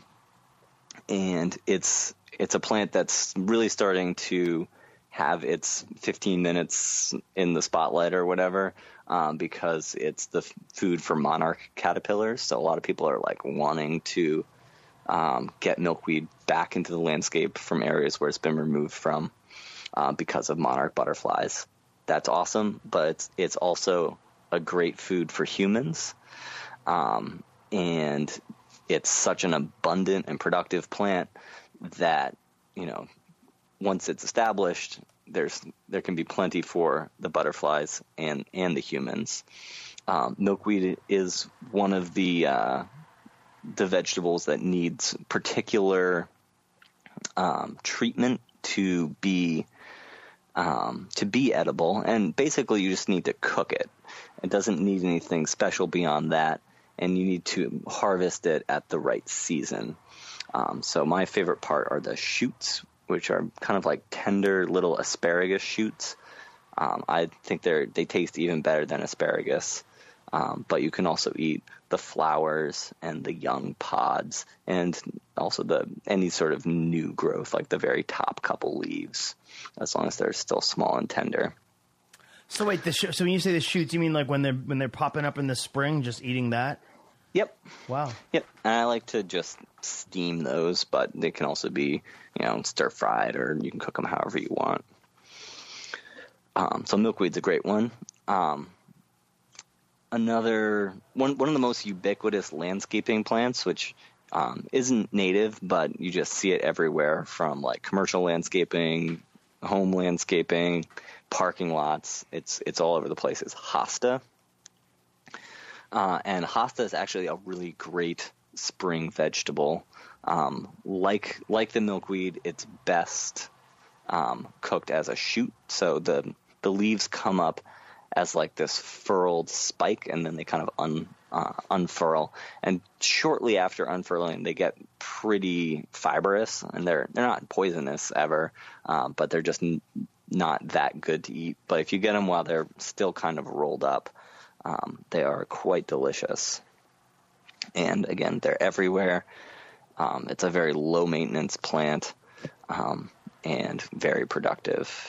and it's, it's a plant that's really starting to have its fifteen minutes in the spotlight or whatever, um, because it's the f- food for monarch caterpillars. So a lot of people are like wanting to Um, get milkweed back into the landscape from areas where it's been removed from uh, because of monarch butterflies. That's awesome, but it's, it's also a great food for humans, um, and it's such an abundant and productive plant that, you know, once it's established, there's there can be plenty for the butterflies and, and the humans. Um, milkweed is one of the uh, the vegetables that needs particular um, treatment to be um, to be edible, and basically you just need to cook it. It doesn't need anything special beyond that, and you need to harvest it at the right season. Um, so my favorite part are the shoots, which are kind of like tender little asparagus shoots. Um, I think they're they taste even better than asparagus. Um, but you can also eat the flowers and the young pods, and also the any sort of new growth, like the very top couple leaves, as long as they're still small and tender. So wait, the sh- so when you say the shoots, you mean like when they're when they're popping up in the spring, just eating that? Yep. Wow. Yep. And I like to just steam those, but they can also be, you know, stir fried, or you can cook them however you want. Um, so milkweed's a great one. Um, Another one, one of the most ubiquitous landscaping plants, which um, isn't native, but you just see it everywhere, from like commercial landscaping, home landscaping, parking lots. It's it's all over the place. It's hosta, uh, and hosta is actually a really great spring vegetable. Um, like like the milkweed, it's best um, cooked as a shoot. So the the leaves come up as like this furled spike, and then they kind of un, uh, unfurl. And shortly after unfurling, they get pretty fibrous, and they're they're not poisonous ever, uh, but they're just n- not that good to eat. But if you get them while they're still kind of rolled up, um, they are quite delicious. And again, they're everywhere. Um, it's a very low maintenance plant, um, and very productive.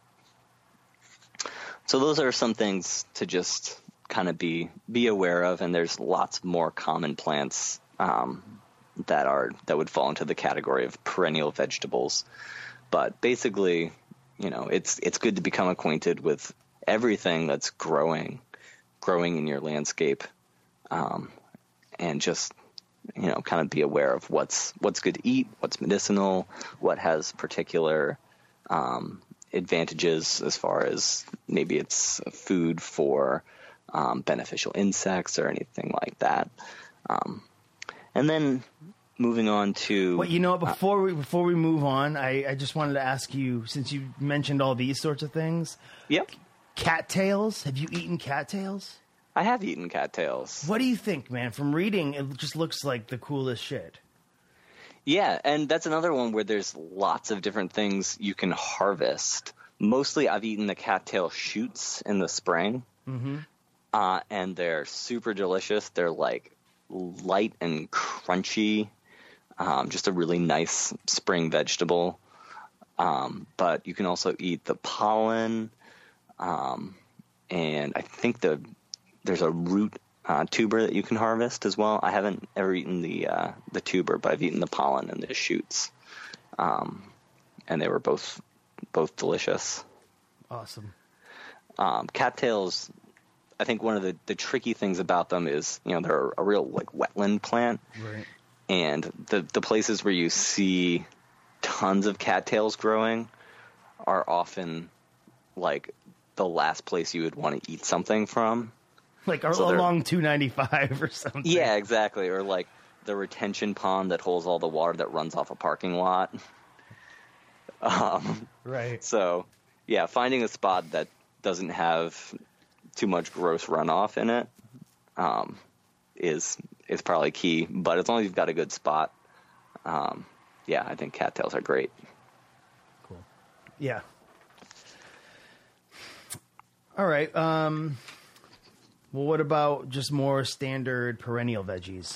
So those are some things to just kind of be be aware of, and there's lots more common plants um, that are that would fall into the category of perennial vegetables. But basically, you know, it's it's good to become acquainted with everything that's growing, growing in your landscape, um, and just, you know, kind of be aware of what's what's good to eat, what's medicinal, what has particular um, advantages as far as maybe it's food for um, beneficial insects or anything like that. Um, and then moving on to... Well, you know, before we before we move on, I, I just wanted to ask you, since you mentioned all these sorts of things. Yep. Cattails? Have you eaten cattails? I have eaten cattails. What do you think, man? From reading, it just looks like the coolest shit. Yeah, and that's another one where there's lots of different things you can harvest. Mostly I've eaten the cattail shoots in the spring. Mm-hmm. uh, and they're super delicious. They're like light and crunchy, um, just a really nice spring vegetable. Um, but you can also eat the pollen, um, and I think the there's a root uh, tuber that you can harvest as well. I haven't ever eaten the uh, the tuber, but I've eaten the pollen and the shoots, um, and they were both both delicious. Awesome. Um, cattails, I think one of the, the tricky things about them is, you know, they're a real like wetland plant, Right. and the the places where you see tons of cattails growing are often like the last place you would want to eat something from. Like So they're- along two ninety-five or something. Yeah, exactly. Or like the retention pond that holds all the water that runs off a parking lot. Um, Right. so, yeah, finding a spot that doesn't have too much gross runoff in it um, is is probably key. But as long as you've got a good spot, um, yeah, I think cattails are great. Cool. Yeah. All right. Um, well, what about just more standard perennial veggies?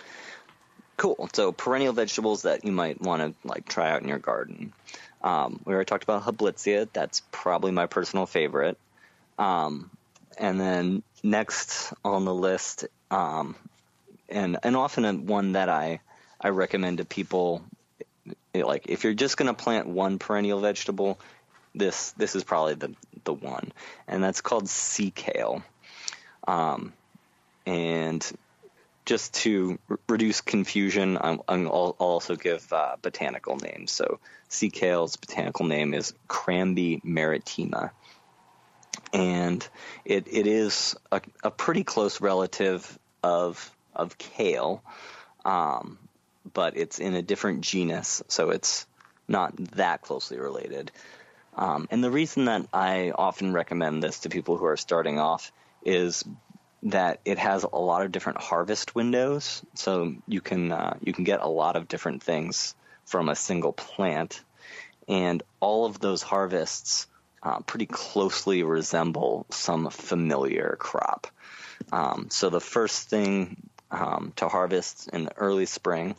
Cool. So perennial vegetables that you might want to like try out in your garden. Um, we already talked about Hablitzia. That's probably my personal favorite. Um, and then next on the list, um, and and often a, one that I I recommend to people, like if you're just going to plant one perennial vegetable, this this is probably the the one, and that's called sea kale. Um, and just to r- reduce confusion, I'm, I'm, I'll, I'll also give uh, botanical names. So sea kale's botanical name is Cramby maritima, and it it is a, a pretty close relative of of kale, um, but it's in a different genus, so it's not that closely related. Um, and the reason that I often recommend this to people who are starting off is that it has a lot of different harvest windows, so you can uh, you can get a lot of different things from a single plant, and all of those harvests uh, pretty closely resemble some familiar crop. Um, so the first thing um, to harvest in the early spring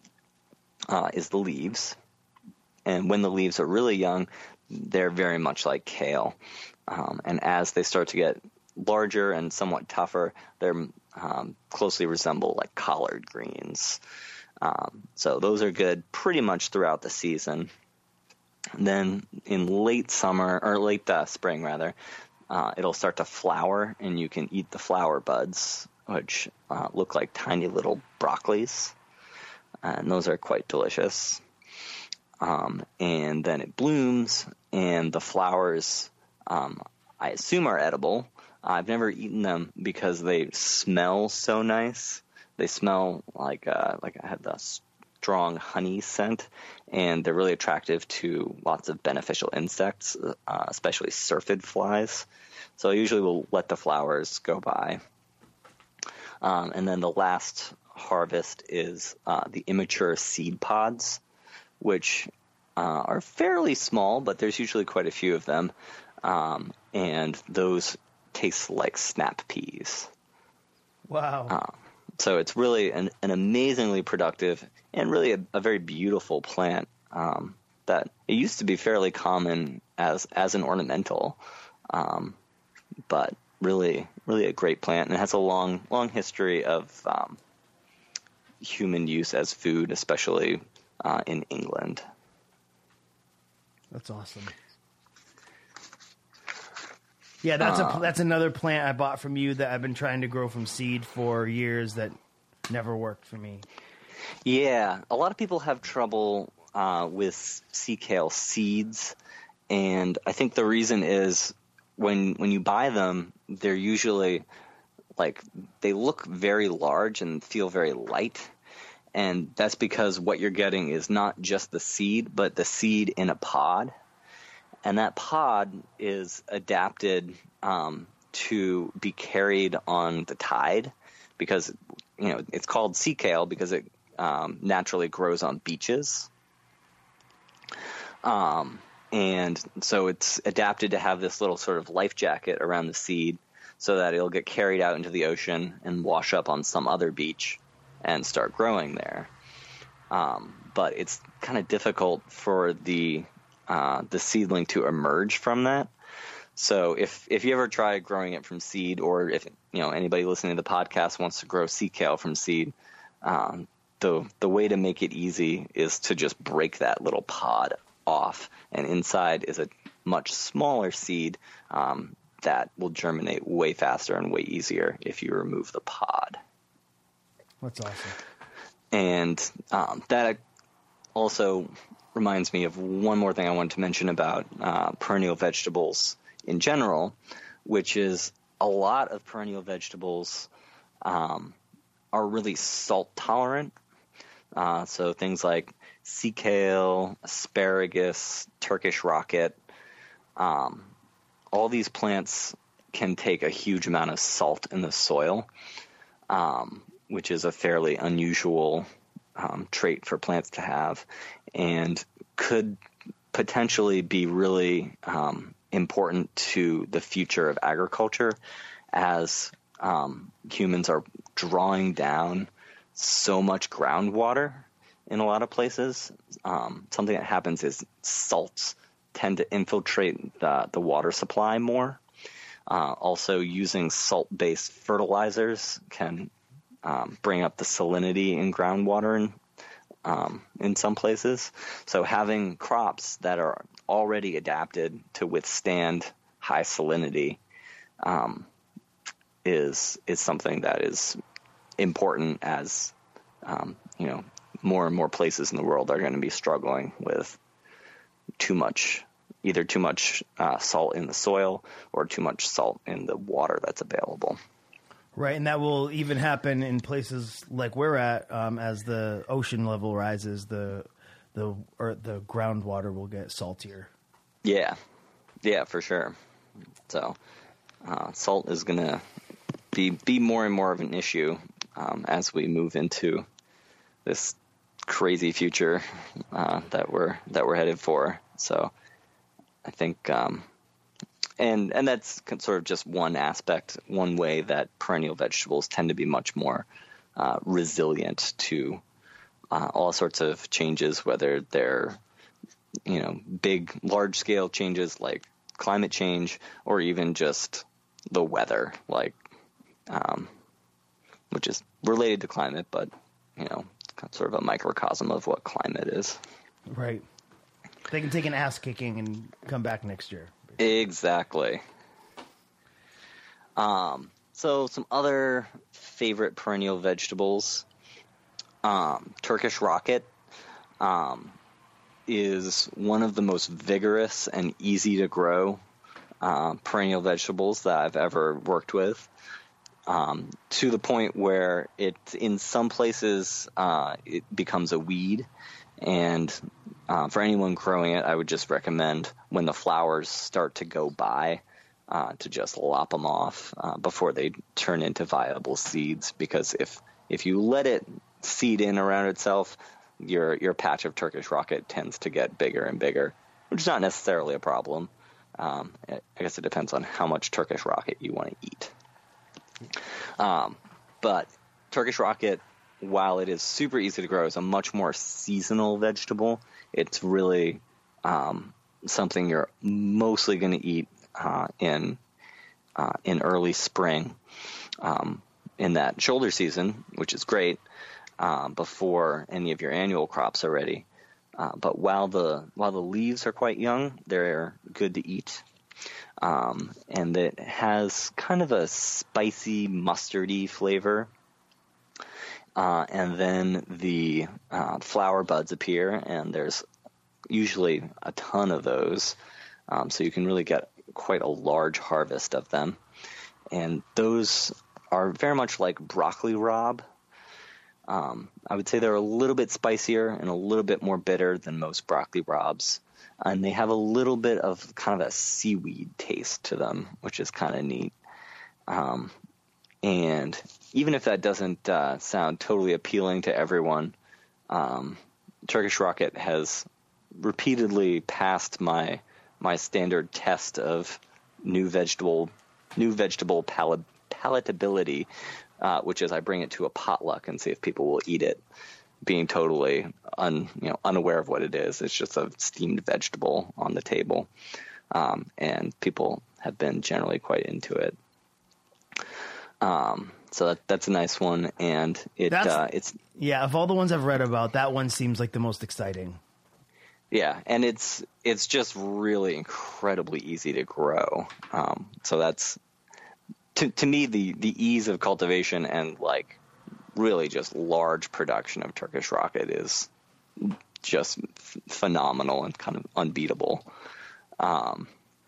uh, is the leaves, and when the leaves are really young, they're very much like kale, um, and as they start to get larger and somewhat tougher, they're um, closely resemble like collard greens. Um, so those are good pretty much throughout the season. And then in late summer, or late uh, spring rather, uh, it'll start to flower, and you can eat the flower buds, which uh, look like tiny little broccolis, and those are quite delicious. Um, and then it blooms, and the flowers, um, I assume, are edible. I've never eaten them because they smell so nice. They smell like uh, like I had the strong honey scent, and they're really attractive to lots of beneficial insects, uh, especially syrphid flies. So I usually will let the flowers go by. Um, and then the last harvest is uh, the immature seed pods, which uh, are fairly small, but there's usually quite a few of them. Um, and those taste like snap peas. Wow. Um, so it's really an, an amazingly productive and really a, a very beautiful plant um, that it used to be fairly common as as an ornamental, um, but really really a great plant, and it has a long long history of um, human use as food, especially uh, in England. That's awesome. Yeah, that's a that's another plant I bought from you that I've been trying to grow from seed for years that never worked for me. Yeah, a lot of people have trouble uh, with sea kale seeds, and I think the reason is when when you buy them, they're usually like they look very large and feel very light, and that's because what you're getting is not just the seed, but the seed in a pod. And that pod is adapted um, to be carried on the tide because, you know, it's called sea kale because it um, naturally grows on beaches. Um, and so it's adapted to have this little sort of life jacket around the seed so that it'll get carried out into the ocean and wash up on some other beach and start growing there. Um, but it's kind of difficult for the uh, the seedling to emerge from that. So if if you ever try growing it from seed, or if you know anybody listening to the podcast wants to grow sea kale from seed, um, the the way to make it easy is to just break that little pod off, and inside is a much smaller seed um, that will germinate way faster and way easier if you remove the pod. That's awesome. And um, that also reminds me of one more thing I wanted to mention about uh, perennial vegetables in general, which is a lot of perennial vegetables um, are really salt tolerant. Uh, so things like sea kale, asparagus, Turkish rocket, um, all these plants can take a huge amount of salt in the soil, um, which is a fairly unusual um, trait for plants to have, and could potentially be really um, important to the future of agriculture as um, humans are drawing down so much groundwater in a lot of places. Um, something that happens is salts tend to infiltrate the, the water supply more. Uh, also, using salt-based fertilizers can um, bring up the salinity in groundwater in, um, in some places. So having crops that are already adapted to withstand high salinity um, is is something that is important as um, you know more and more places in the world are going to be struggling with too much, either too much uh, salt in the soil or too much salt in the water that's available. Right, and that will even happen in places like we're at. Um, as the ocean level rises, the the or the groundwater will get saltier. Yeah, yeah, for sure. So uh, salt is going to be be more and more of an issue um, as we move into this crazy future uh, that we're that we're headed for. So I think, um, and and that's sort of just one aspect, one way that perennial vegetables tend to be much more uh, resilient to uh, all sorts of changes, whether they're you know big, large scale changes like climate change, or even just the weather, like um, which is related to climate, but you know sort of a microcosm of what climate is. Right. They can take an ass kicking and come back next year. Exactly. Um, so some other favorite perennial vegetables. Um, Turkish rocket um, is one of the most vigorous and easy to grow uh, perennial vegetables that I've ever worked with. Um, to the point where it, in some places, uh, it becomes a weed. And uh, for anyone growing it, I would just recommend when the flowers start to go by uh, to just lop them off uh, before they turn into viable seeds. Because if if you let it seed in around itself, your your patch of Turkish rocket tends to get bigger and bigger, which is not necessarily a problem. Um, I guess it depends on how much Turkish rocket you want to eat. Um, but Turkish rocket, while it is super easy to grow, is a much more seasonal vegetable. It's really um, something you're mostly going to eat uh, in uh, in early spring, um, in that shoulder season, which is great, uh, before any of your annual crops are ready. Uh, but while the while the leaves are quite young, they're good to eat. Um, and it has kind of a spicy, mustardy flavor. Uh, and then the uh, flower buds appear, and there's usually a ton of those. Um, so you can really get quite a large harvest of them. And those are very much like broccoli rabe. Um, I would say they're a little bit spicier and a little bit more bitter than most broccoli rabes. And they have a little bit of kind of a seaweed taste to them, which is kind of neat. Um, and even if that doesn't uh, sound totally appealing to everyone, um, Turkish rocket has repeatedly passed my my standard test of new vegetable new vegetable pal- palatability, uh, which is I bring it to a potluck and see if people will eat it, being totally un, you know, unaware of what it is. It's just a steamed vegetable on the table, um, and people have been generally quite into it. Um, so that, that's a nice one, and it uh, it's yeah. Of all the ones I've read about, that one seems like the most exciting. Yeah, and it's it's just really incredibly easy to grow. Um, so that's to to me the the ease of cultivation and like really just large production of Turkish rocket is just f- phenomenal and kind of unbeatable. Um,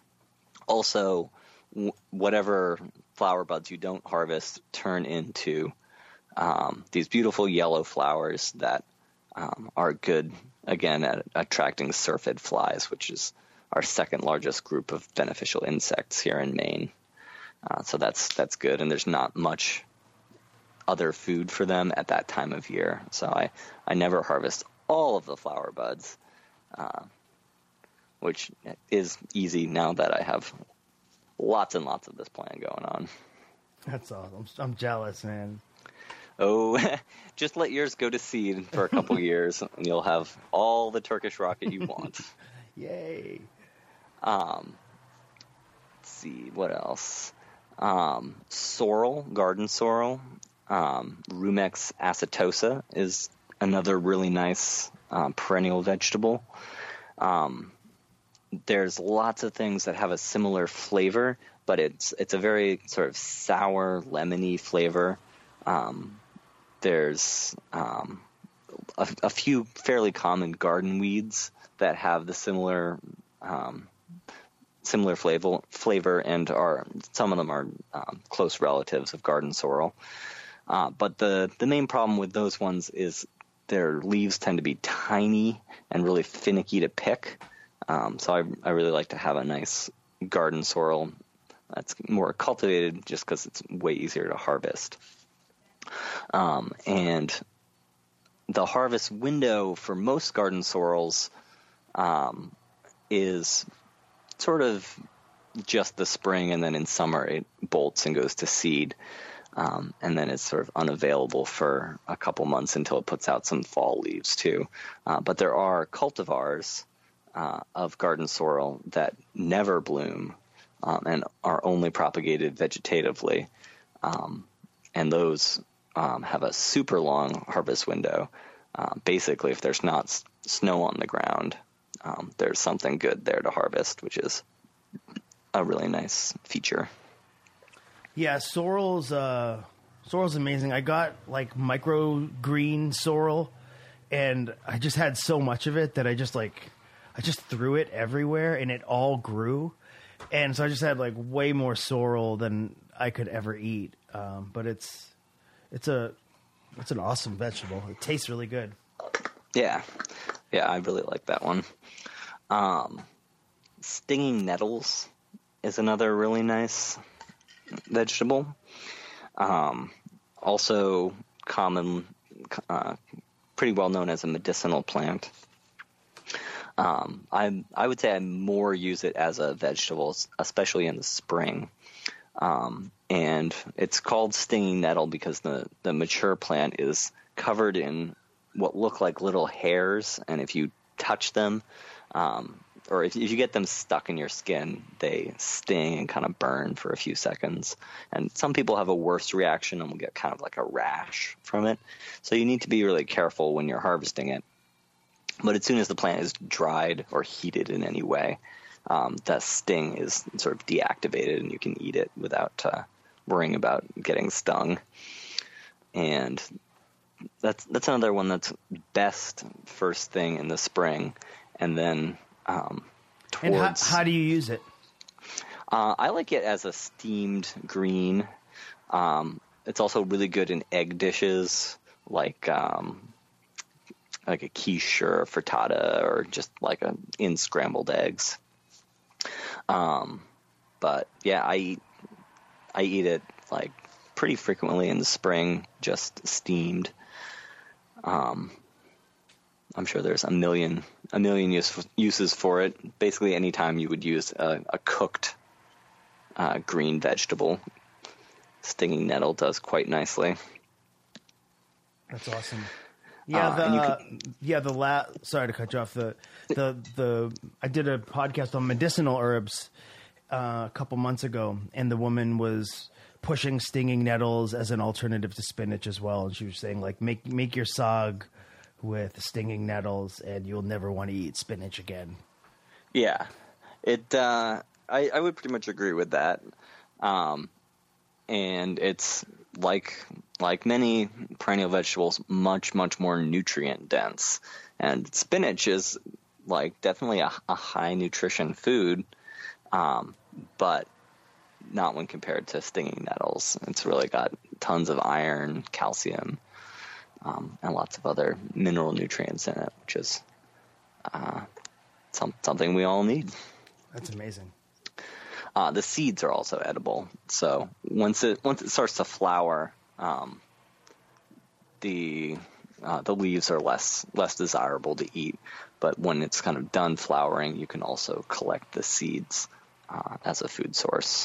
also, w- whatever flower buds you don't harvest turn into um, these beautiful yellow flowers that um, are good, again, at attracting syrphid flies, which is our second largest group of beneficial insects here in Maine. Uh, so that's that's good, and there's not much other food for them at that time of year. So I, I never harvest all of the flower buds, uh, which is easy now that I have lots and lots of this plant going on. That's awesome. I'm jealous, man. Oh, just let yours go to seed for a couple years, and you'll have all the Turkish rocket you want. Yay. Um, let's see, what else? Um, sorrel, garden sorrel. Um, Rumex acetosa is another really nice um, perennial vegetable. Um, there's lots of things that have a similar flavor, but it's it's a very sort of sour, lemony flavor. Um, there's um, a, a few fairly common garden weeds that have the similar um, similar flavor flavor and are some of them are um, close relatives of garden sorrel. Uh, but the, the main problem with those ones is their leaves tend to be tiny and really finicky to pick. Um, so I, I really like to have a nice garden sorrel that's more cultivated just because it's way easier to harvest. Um, and the harvest window for most garden sorrels um, is sort of just the spring, and then in summer it bolts and goes to seed. Um, and then it's sort of unavailable for a couple months until it puts out some fall leaves too. Uh, but there are cultivars uh, of garden sorrel that never bloom um, and are only propagated vegetatively. Um, and those um, have a super long harvest window. Uh, basically, if there's not s- snow on the ground, um, there's something good there to harvest, which is a really nice feature. Yeah, sorrel's uh, sorrel's amazing. I got like microgreen sorrel, and I just had so much of it that I just like I just threw it everywhere, and it all grew. And so I just had like way more sorrel than I could ever eat. Um, but it's it's a it's an awesome vegetable. It tastes really good. Yeah, yeah, I really like that one. Um, stinging nettles is another really nice vegetable. Um, also common, uh, pretty well known as a medicinal plant. Um, I I would say I more use it as a vegetable, especially in the spring. Um, and it's called stinging nettle because the, the mature plant is covered in what look like little hairs, and if you touch them, um, or if, if you get them stuck in your skin, they sting and kind of burn for a few seconds. And some people have a worse reaction and will get kind of like a rash from it. So you need to be really careful when you're harvesting it. But as soon as the plant is dried or heated in any way, um, that sting is sort of deactivated and you can eat it without uh, worrying about getting stung. And that's that's another one that's best first thing in the spring, and then um, towards. And how, how do you use it? Uh, I like it as a steamed green. Um, it's also really good in egg dishes, like um, like a quiche or a frittata, or just like a, in scrambled eggs. Um, but yeah, I eat I eat it like pretty frequently in the spring, just steamed. Um, I'm sure there's a million a million use, uses for it. Basically, anytime you would use a, a cooked uh, green vegetable. Stinging nettle does quite nicely. That's awesome. Yeah, Uh, the and you uh, could- yeah the la- Sorry to cut you off. The the the I did a podcast on medicinal herbs uh, a couple months ago, and the woman was pushing stinging nettles as an alternative to spinach as well. And she was saying, like, make make your sog with stinging nettles, and you'll never want to eat spinach again. Yeah, it. Uh, I I would pretty much agree with that. Um, and it's like like many perennial vegetables, much much more nutrient dense. And spinach is like definitely a, a high nutrition food, um, but not when compared to stinging nettles. It's really got tons of iron, calcium, um, and lots of other mineral nutrients in it, which is uh, some, something we all need. That's amazing. Uh, the seeds are also edible. So once it once it starts to flower, um, the uh, the leaves are less less desirable to eat. But when it's kind of done flowering, you can also collect the seeds uh, as a food source.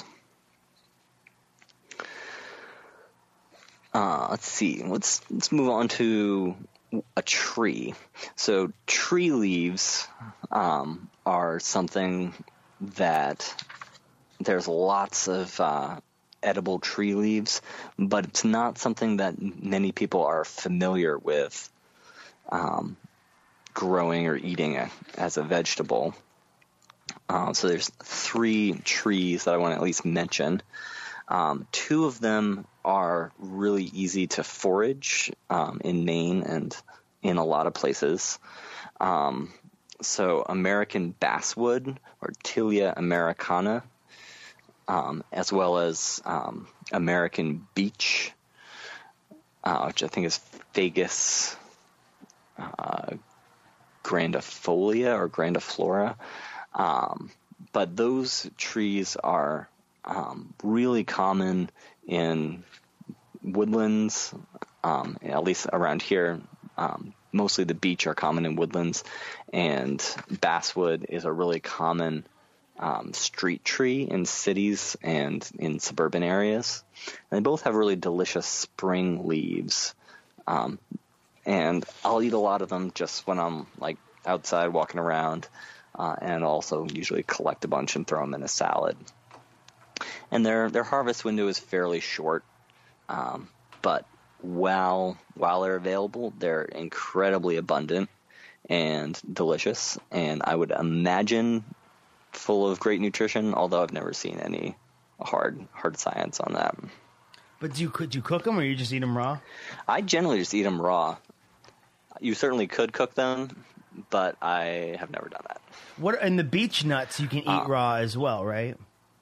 Uh, let's see. Let's let's move on to a tree. So tree leaves um, are something that there's lots of uh, edible tree leaves, but it's not something that many people are familiar with um, growing or eating a, as a vegetable. Uh, so there's three trees that I want to at least mention. Um, two of them are really easy to forage um, in Maine and in a lot of places. Um, so American basswood, or Tilia americana, um, as well as um, American beech, uh, which I think is Fagus uh, grandifolia or grandiflora. Um, but those trees are um, really common in woodlands, um, at least around here. Um, mostly the beech are common in woodlands, and basswood is a really common um, street tree in cities and in suburban areas. And they both have really delicious spring leaves. Um, and I'll eat a lot of them just when I'm like outside walking around, uh, and also usually collect a bunch and throw them in a salad. And their their harvest window is fairly short, um, but while while they're available, they're incredibly abundant and delicious, and I would imagine full of great nutrition. Although I've never seen any hard hard science on that. But do you could you cook them, or you just eat them raw? I generally just eat them raw. You certainly could cook them, but I have never done that. What and the beech nuts you can eat Uh, raw as well, right?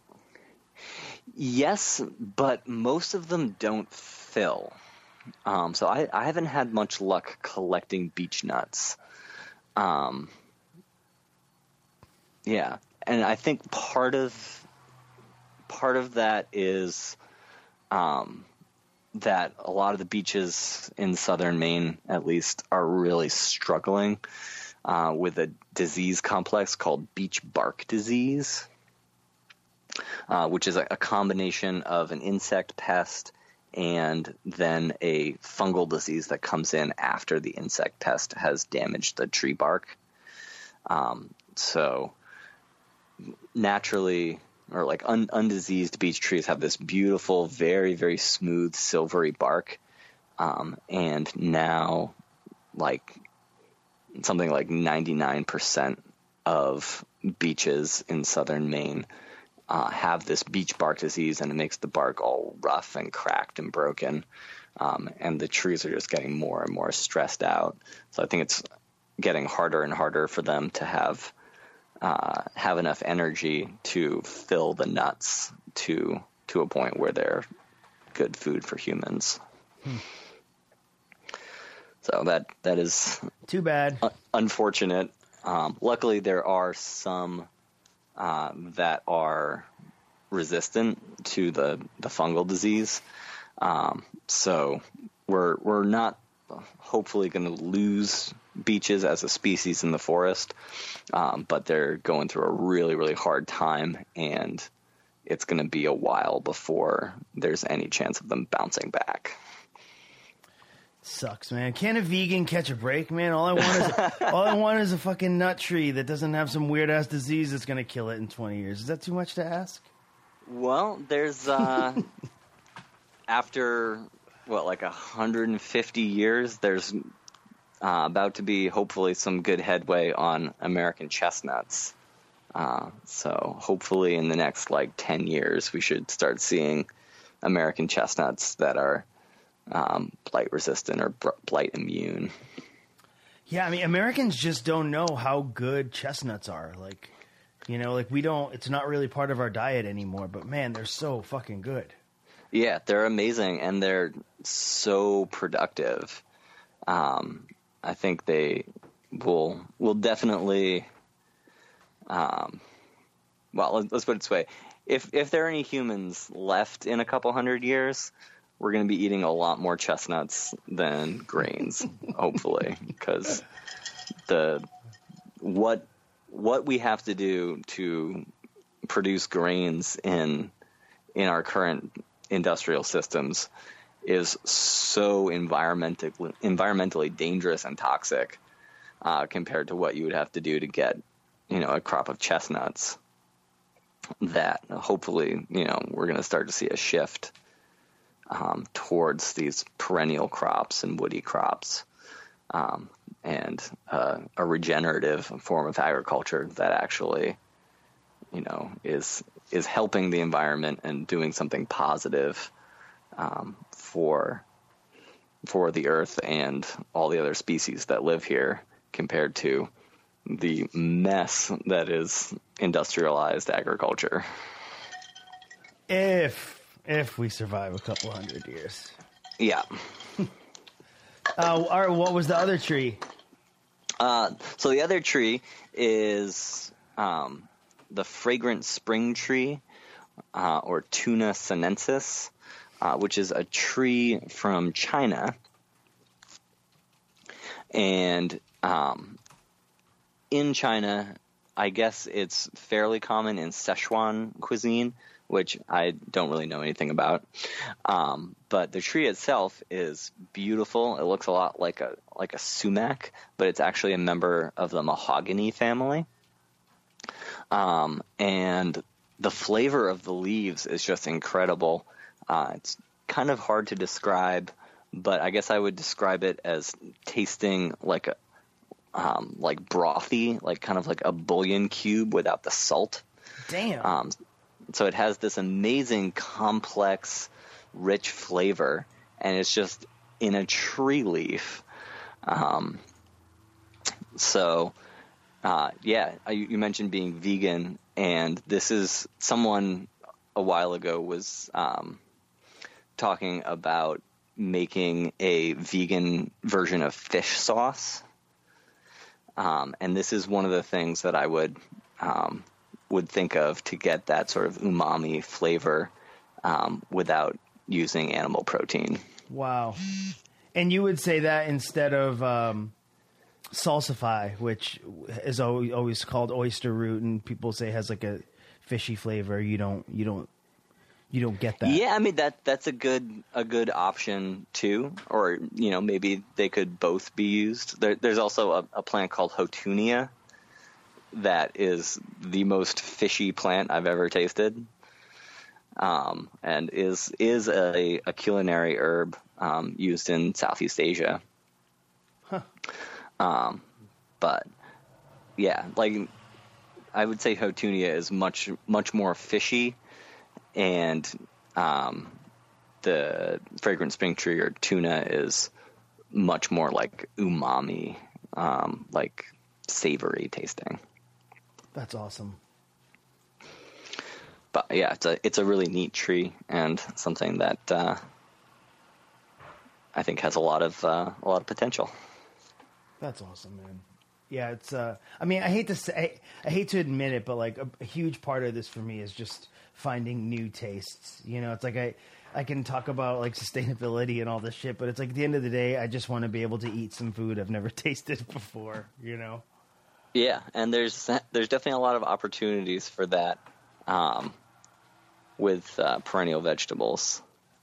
Yes, but most of them don't fill. Um, so I, I haven't had much luck collecting beech nuts. Um, yeah, and I think part of part of that is um, that a lot of the beaches in southern Maine, at least, are really struggling uh, with a disease complex called beech bark disease. Uh, which is a, a combination of an insect pest and then a fungal disease that comes in after the insect pest has damaged the tree bark. Um, so naturally, or like un, undiseased beech trees have this beautiful, very, very smooth, silvery bark. Um, and now, like something like ninety-nine percent of beeches in southern Maine Uh, have this beech bark disease, and it makes the bark all rough and cracked and broken, um, and the trees are just getting more and more stressed out. So I think it's getting harder and harder for them to have uh, have enough energy to fill the nuts to to a point where they're good food for humans. Hmm. So that that is Too bad. un- unfortunate. Um, luckily, there are some Uh, that are resistant to the, the fungal disease. Um, so we're we're not hopefully going to lose beeches as a species in the forest, um, but they're going through a really, really hard time, and it's going to be a while before there's any chance of them bouncing back. Sucks, man. Can a vegan catch a break, man? All I want is all I want is a fucking nut tree that doesn't have some weird ass disease that's gonna kill it in twenty years. Is that too much to ask? Well, there's uh, after what, like one hundred fifty years, there's uh, about to be hopefully some good headway on American chestnuts. Uh, so hopefully in the next like ten years, we should start seeing American chestnuts that are um, blight resistant or blight immune. Yeah, I mean, Americans just don't know how good chestnuts are. Like, you know, like we don't, it's not really part of our diet anymore, but man, they're so fucking good. Yeah, they're amazing and they're so productive. Um, I think they will, will definitely, um, well, let's put it this way. If, if there are any humans left in a couple hundred years, we're going to be eating a lot more chestnuts than grains, hopefully, because the what what we have to do to produce grains in in our current industrial systems is so environmentally environmentally dangerous and toxic uh, compared to what you would have to do to get, you know, a crop of chestnuts. That hopefully, you know, we're going to start to see a shift Um, towards these perennial crops and woody crops, um, and uh, a regenerative form of agriculture that actually, you know, is is helping the environment and doing something positive um, for for the earth and all the other species that live here, compared to the mess that is industrialized agriculture. If If we survive a couple hundred years. Yeah. uh, our, what was the other tree? Uh, so the other tree is um, the fragrant spring tree, uh, or Tuna sinensis, uh, which is a tree from China. And um, in China, I guess it's fairly common in Szechuan cuisine, which I don't really know anything about. Um, but the tree itself is beautiful. It looks a lot like a like a sumac, but it's actually a member of the mahogany family. Um, and the flavor of the leaves is just incredible. Uh, it's kind of hard to describe, but I guess I would describe it as tasting like a um, like brothy, like kind of like a bouillon cube without the salt. Damn. Um, So it has this amazing, complex, rich flavor, and it's just in a tree leaf. Um, so, uh, yeah, you, you mentioned being vegan, and this is someone a while ago was um, talking about making a vegan version of fish sauce. Um, and this is one of the things that I would um, – would think of to get that sort of umami flavor um, without using animal protein. Wow. And you would say that instead of um, salsify, which is always, always called oyster root, and people say has like a fishy flavor. You don't, you don't, you don't get that. Yeah, I mean that that's a good a good option too. Or you know maybe they could both be used. There, there's also a, a plant called Hotunia that is the most fishy plant I've ever tasted, um, and is is a, a culinary herb um, used in Southeast Asia. Huh. Um, but yeah, like I would say Hotunia is much much more fishy, and um, the fragrant spring tree or tuna is much more like umami, um, like savory tasting. That's awesome. But yeah, it's a it's a really neat tree and something that uh, I think has a lot of uh, a lot of potential. That's awesome, man. Yeah, it's. Uh, I mean, I hate to say, I, I hate to admit it, but like a, a huge part of this for me is just finding new tastes. You know, it's like I I can talk about like sustainability and all this shit, but it's like at the end of the day, I just want to be able to eat some food I've never tasted before. You know. Yeah, and there's there's definitely a lot of opportunities for that. Um, with uh, perennial vegetables.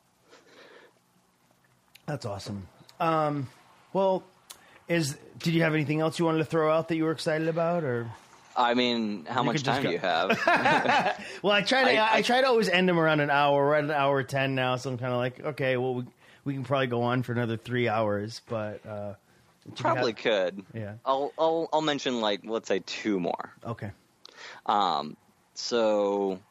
That's awesome. Um, well, is did you have anything else you wanted to throw out that you were excited about, or? I mean, how You much could just time go- do you have? Well, I try to. I, I- I try to always end them around an hour. We're at an hour ten now, so I'm kind of like, okay, well, we, we can probably go on for another three hours, but uh, you Probably have- could. Yeah. I'll, I'll I'll mention like let's say two more. Okay. Um, so,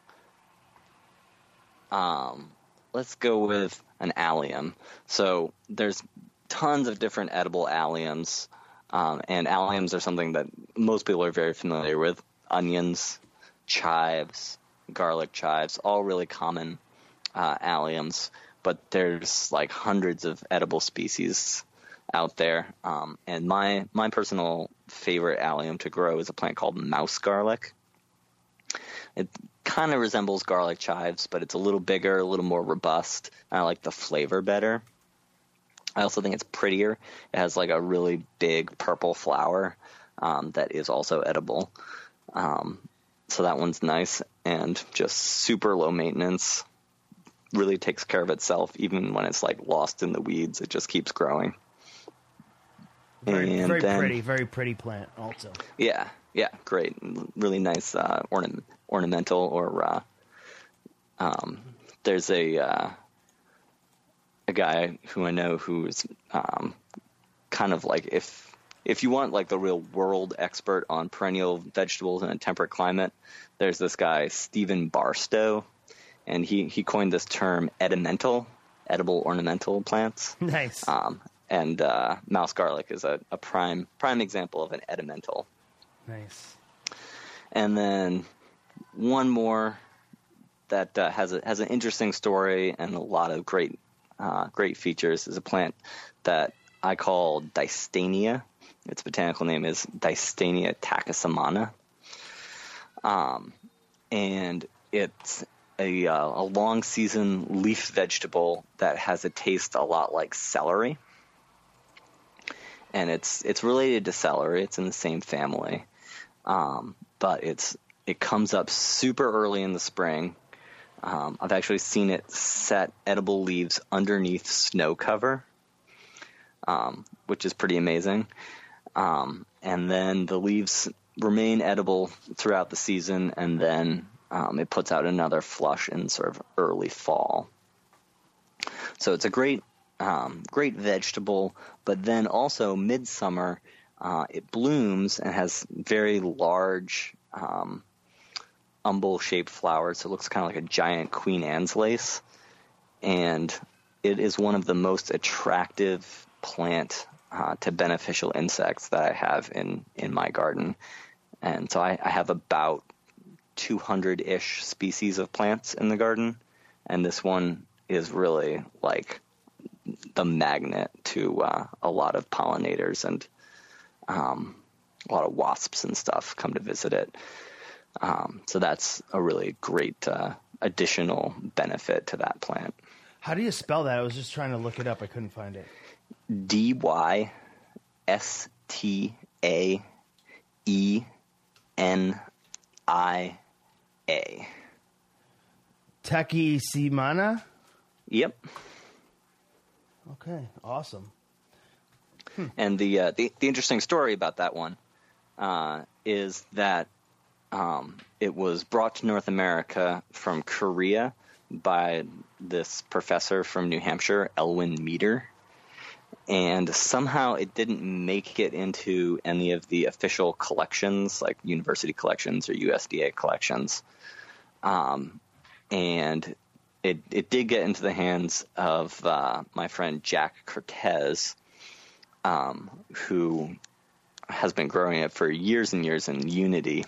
um, let's go with an allium. So there's tons of different edible alliums, um, and alliums are something that most people are very familiar with. Onions, chives, garlic chives, all really common uh, alliums. But there's like hundreds of edible species out there, um, and my my personal favorite allium to grow is a plant called mouse garlic. It kind of resembles garlic chives, but it's a little bigger, a little more robust, and I like the flavor better. I also think it's prettier. It has like a really big purple flower um, that is also edible. Um, so that one's nice and just super low maintenance. Really takes care of itself, even when it's like lost in the weeds. It just keeps growing. Very, And very then- pretty, very pretty plant. Also, Yeah, yeah, great. Really nice uh, ornament, ornamental or uh, um, there's a uh, a guy who I know who's um, kind of like if if you want like the real world expert on perennial vegetables in a temperate climate, there's this guy Stephen Barstow, and he he coined this term edimental, edible ornamental plants. nice. Um, and uh, mouse garlic is a, a prime prime example of an edimental. Nice. And then one more that uh, has a, has an interesting story and a lot of great uh, great features is a plant that I call Dystania. Its botanical name is Dystania tachysamana. Um, and it's a, uh, a long season leaf vegetable that has a taste a lot like celery. And it's it's related to celery. It's in the same family. Um, but it's it comes up super early in the spring. Um, I've actually seen it set edible leaves underneath snow cover, um, which is pretty amazing. Um, and then the leaves remain edible throughout the season, and then um, it puts out another flush in sort of early fall. So it's a great, um, great vegetable, but then also midsummer, uh, it blooms and has very large um, umbel-shaped flowers. So it looks kind of like a giant Queen Anne's lace, and it is one of the most attractive plant uh, to beneficial insects that I have in, in my garden. And so I, I have about two hundred-ish species of plants in the garden, and this one is really like the magnet to uh, a lot of pollinators, and um, a lot of wasps and stuff come to visit it. Um, so that's a really great uh, additional benefit to that plant. How do you spell that? I was just trying to look it up. I couldn't find it. D Y S T A E N I A. Tachysamana? Yep. Okay, awesome. And the, uh, the the interesting story about that one uh, is that um, it was brought to North America from Korea by this professor from New Hampshire, Elwin Meader. And somehow it didn't make it into any of the official collections, like university collections or U S D A collections. Um, and it it did get into the hands of uh, my friend Jack Cortez, um, who has been growing it for years and years in Unity.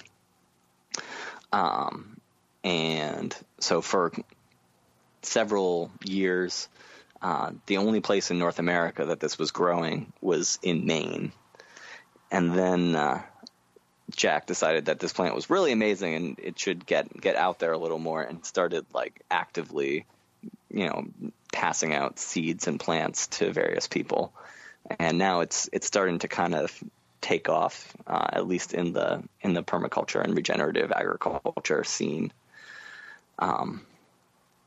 Um, and so for several years, uh, the only place in North America that this was growing was in Maine. And then uh, Jack decided that this plant was really amazing and it should get get out there a little more, and started like actively, you know, passing out seeds and plants to various people. And now it's it's starting to kind of take off, uh, at least in the in the permaculture and regenerative agriculture scene. Um,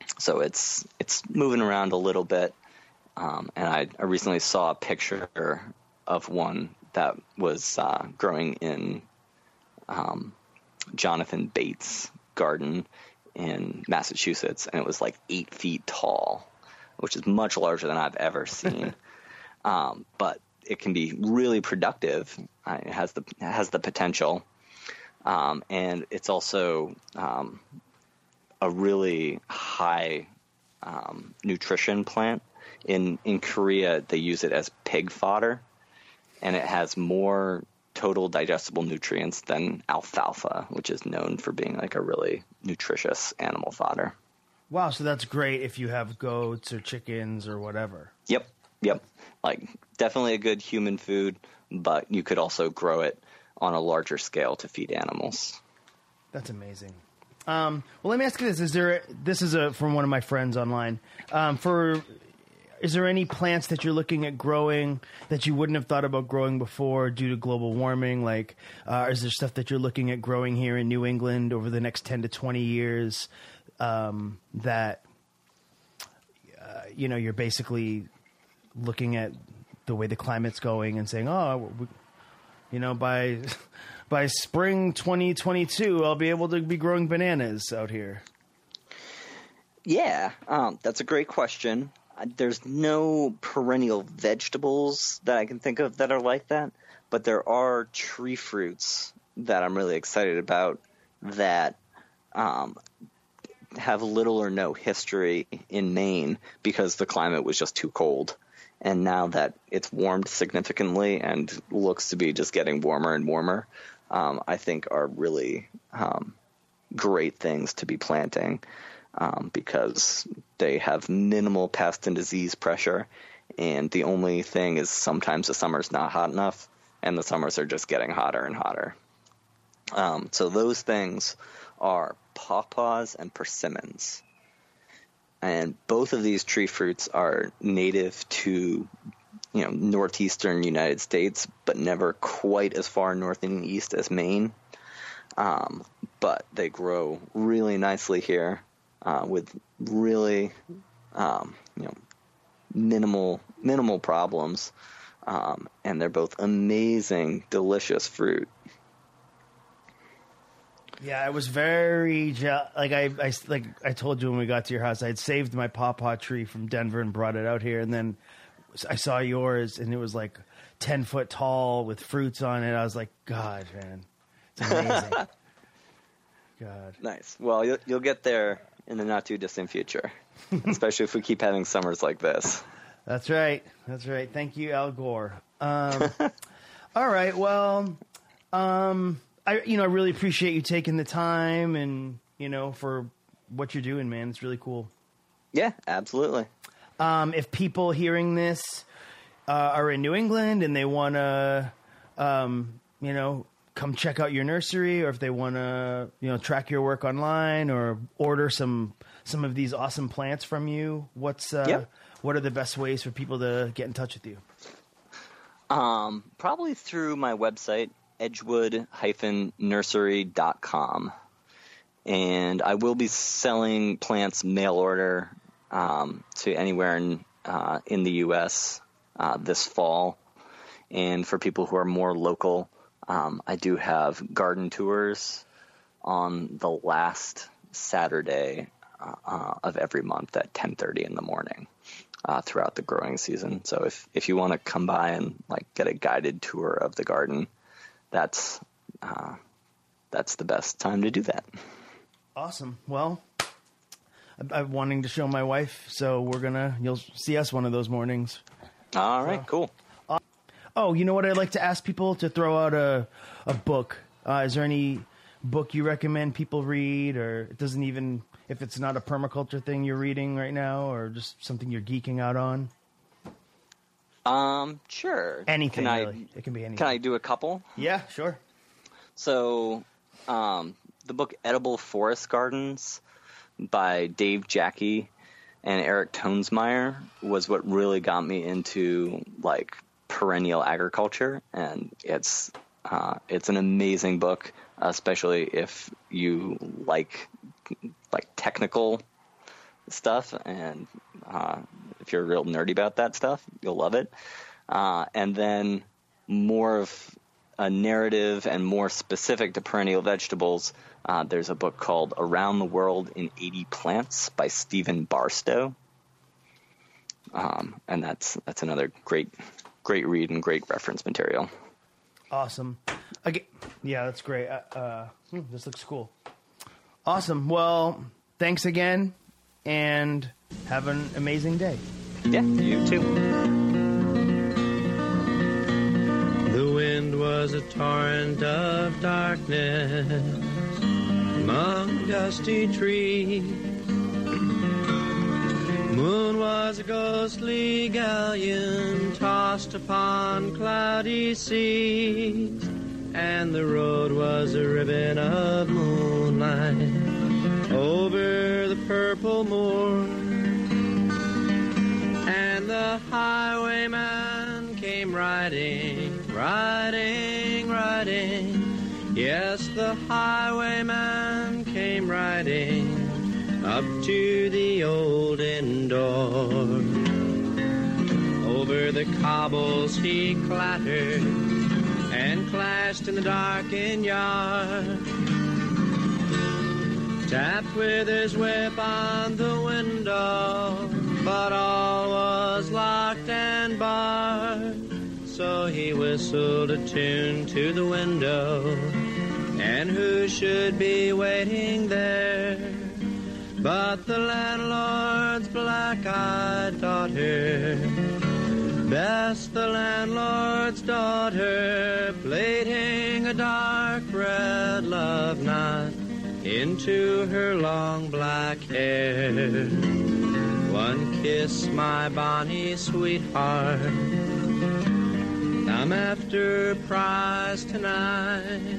so it's it's moving around a little bit. Um, and I, I recently saw a picture of one that was uh, growing in um, Jonathan Bates' garden in Massachusetts, and it was like eight feet tall, which is much larger than I've ever seen. um, but it can be really productive. Uh, it has the it has the potential, um, and it's also um, a really high um, nutrition plant. In in Korea, they use it as pig fodder, and it has more total digestible nutrients than alfalfa, which is known for being like a really nutritious animal fodder. Wow, so that's great if you have goats or chickens or whatever. Yep, yep. Like, definitely a good human food, but you could also grow it on a larger scale to feed animals. That's amazing. Um, well, let me ask you this: Is there? This is a from one of my friends online. Um, for Is there any plants that you're looking at growing that you wouldn't have thought about growing before due to global warming? Like, uh, is there stuff that you're looking at growing here in New England over the next ten to twenty years um, that, uh, you know, you're basically looking at the way the climate's going and saying, oh, we, you know, by by spring twenty twenty-two, I'll be able to be growing bananas out here? Yeah, um, that's a great question. There's no perennial vegetables that I can think of that are like that, but there are tree fruits that I'm really excited about that um, have little or no history in Maine because the climate was just too cold. And now that it's warmed significantly and looks to be just getting warmer and warmer, um, I think are really um, great things to be planting. Um, because they have minimal pest and disease pressure, and the only thing is sometimes the summer's not hot enough, and the summers are just getting hotter and hotter. Um, so those things are pawpaws and persimmons. And both of these tree fruits are native to, you know, northeastern United States, but never quite as far north and east as Maine. Um, but they grow really nicely here. Uh, with really, um, you know, minimal minimal problems, um, and they're both amazing, delicious fruit. Yeah, I was very je- like I, I like I told you when we got to your house, I had saved my pawpaw tree from Denver and brought it out here, and then I saw yours, and it was like ten foot tall with fruits on it. I was like, God, man, it's amazing. God, nice. Well, you'll, you'll get there in the not too distant future, especially if we keep having summers like this. That's right. That's right. Thank you, Al Gore. Um, all right. Well, um, I, you know, I really appreciate you taking the time and, you know, for what you're doing, man. It's really cool. Yeah, absolutely. Um, if people hearing this uh, are in New England and they want to, um, you know, come check out your nursery, or if they want to, you know, track your work online or order some some of these awesome plants from you, what's uh, yep. what are the best ways for people to get in touch with you? Um, probably through my website, edgewood dash nursery dot com. And I will be selling plants mail order um, to anywhere in uh, in the U S uh, this fall. And for people who are more local, Um, I do have garden tours on the last Saturday uh, of every month at ten thirty in the morning uh, throughout the growing season. So if, if you want to come by and like get a guided tour of the garden, that's uh, that's the best time to do that. Awesome. Well, I'm, I'm wanting to show my wife, so we're gonna you'll see us one of those mornings. All right, so. Cool. Oh, you know what? I'd like to ask people to throw out a a book. Uh, is there any book you recommend people read, or it doesn't even if it's not a permaculture thing you're reading right now, or just something you're geeking out on? Um, sure. Anything. Can really. I, it can be anything. Can I do a couple? Yeah, sure. So, um, the book Edible Forest Gardens by Dave Jacke and Eric Tonesmeyer was what really got me into like perennial agriculture, and it's uh, it's an amazing book, especially if you like like technical stuff, and uh, if you're real nerdy about that stuff, you'll love it. Uh, and then more of a narrative and more specific to perennial vegetables, uh, there's a book called Around the World in eighty Plants by Stephen Barstow. Um, and that's that's another great great read and great reference material. Awesome. Again, yeah, that's great. Uh, uh, hmm, this looks cool. Awesome. Well, thanks again, and have an amazing day. Yeah, you too. The wind was a torrent of darkness among dusty trees. Moon was a ghostly galleon tossed upon cloudy seas, and the road was a ribbon of moonlight over the purple moor. And the highwayman came riding, riding, riding. Yes, the highwayman came riding up to the old inn door. Over the cobbles he clattered and clashed in the darkened yard. Tapped with his whip on the window, but all was locked and barred. So he whistled a tune to the window, and who should be waiting there but the landlord's black-eyed daughter, Bess, the landlord's daughter, plaiting a dark red love knot into her long black hair. One kiss, my bonny sweetheart, I'm after prize tonight.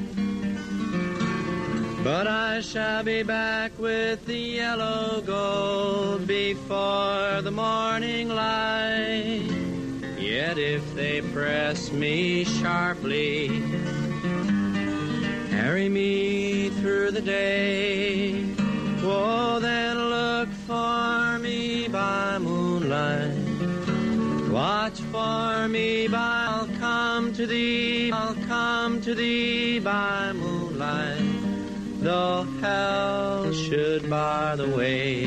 But I shall be back with the yellow gold before the morning light. Yet if they press me sharply, harry me through the day, oh, then look for me by moonlight. Watch for me by, I'll come to thee, I'll come to thee by moonlight. Though hell should bar the way,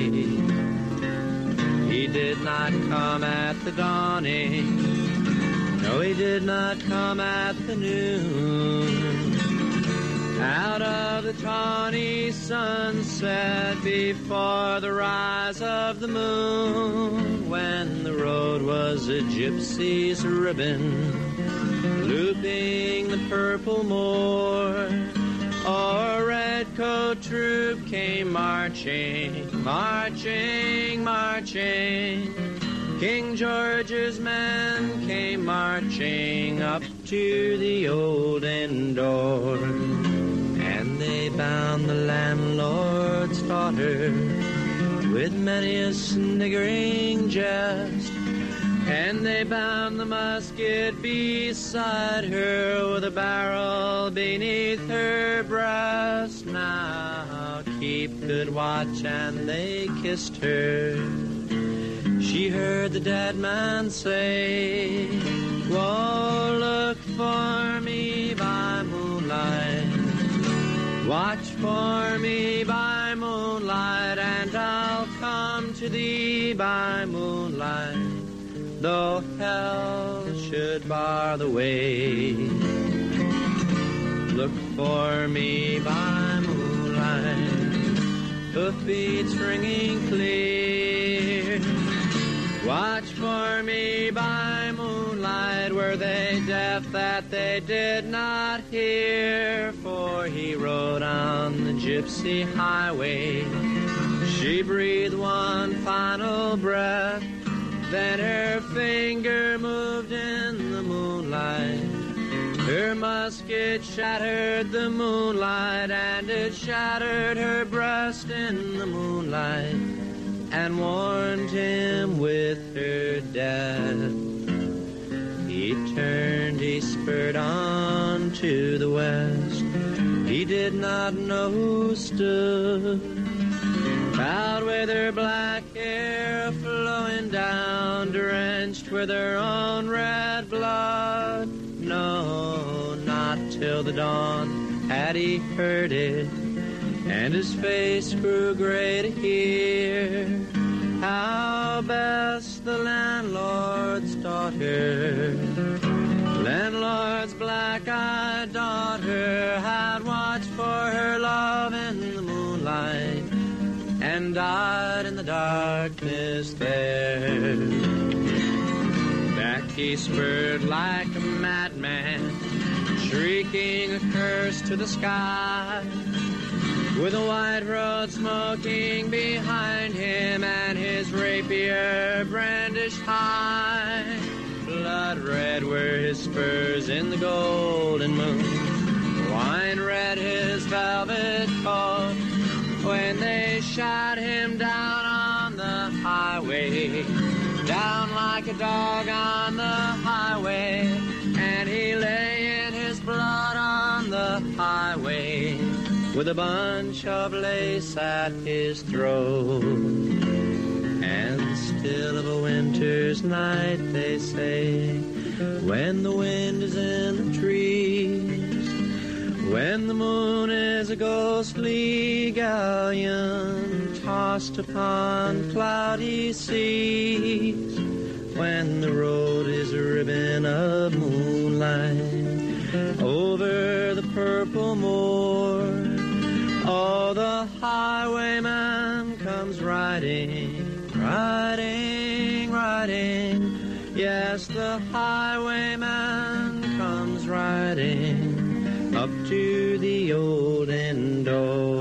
he did not come at the dawning, no, he did not come at the noon. Out of the tawny sunset before the rise of the moon, when the road was a gypsy's ribbon looping the purple moor. A redcoat troop came marching, marching, marching. King George's men came marching up to the old inn door. And they bound the landlord's daughter with many a sniggering jest. And they bound the musket beside her with a barrel beneath her breast. Now keep good watch, and they kissed her. She heard the dead man say, whoa, look for me by moonlight. Watch for me by moonlight, and I'll come to thee by moonlight. Though hell should bar the way, look for me by moonlight. Hoofbeats ringing clear. Watch for me by moonlight. Were they deaf that they did not hear? For he rode on the gypsy highway. She breathed one final breath, then her finger moved in the moonlight. Her musket shattered the moonlight, and it shattered her breast in the moonlight, and warned him with her death. He turned, he spurred on to the west. He did not know who stood Bowed with her black hair flowing down, drenched with her own red blood. No, not till the dawn had he heard it, and his face grew gray to hear how best the landlord's daughter, landlord's black-eyed daughter, had watched for her love in the moonlight and died in the darkness there. Back he spurred like a madman, shrieking a curse to the sky, with a white road smoking behind him and his rapier brandished high. Blood red were his spurs in the golden moon, wine red his velvet coat, when they shot him down on the highway, down like a dog on the highway, and he lay in his blood on the highway, with a bunch of lace at his throat. And still of a winter's night, they say, when the wind is in the trees, when the moon is a ghostly galleon tossed upon cloudy seas, when the road is a ribbon of moonlight over the purple moor, oh, the highwayman comes riding, riding, riding. Yes, the highwayman comes riding up to the olden door.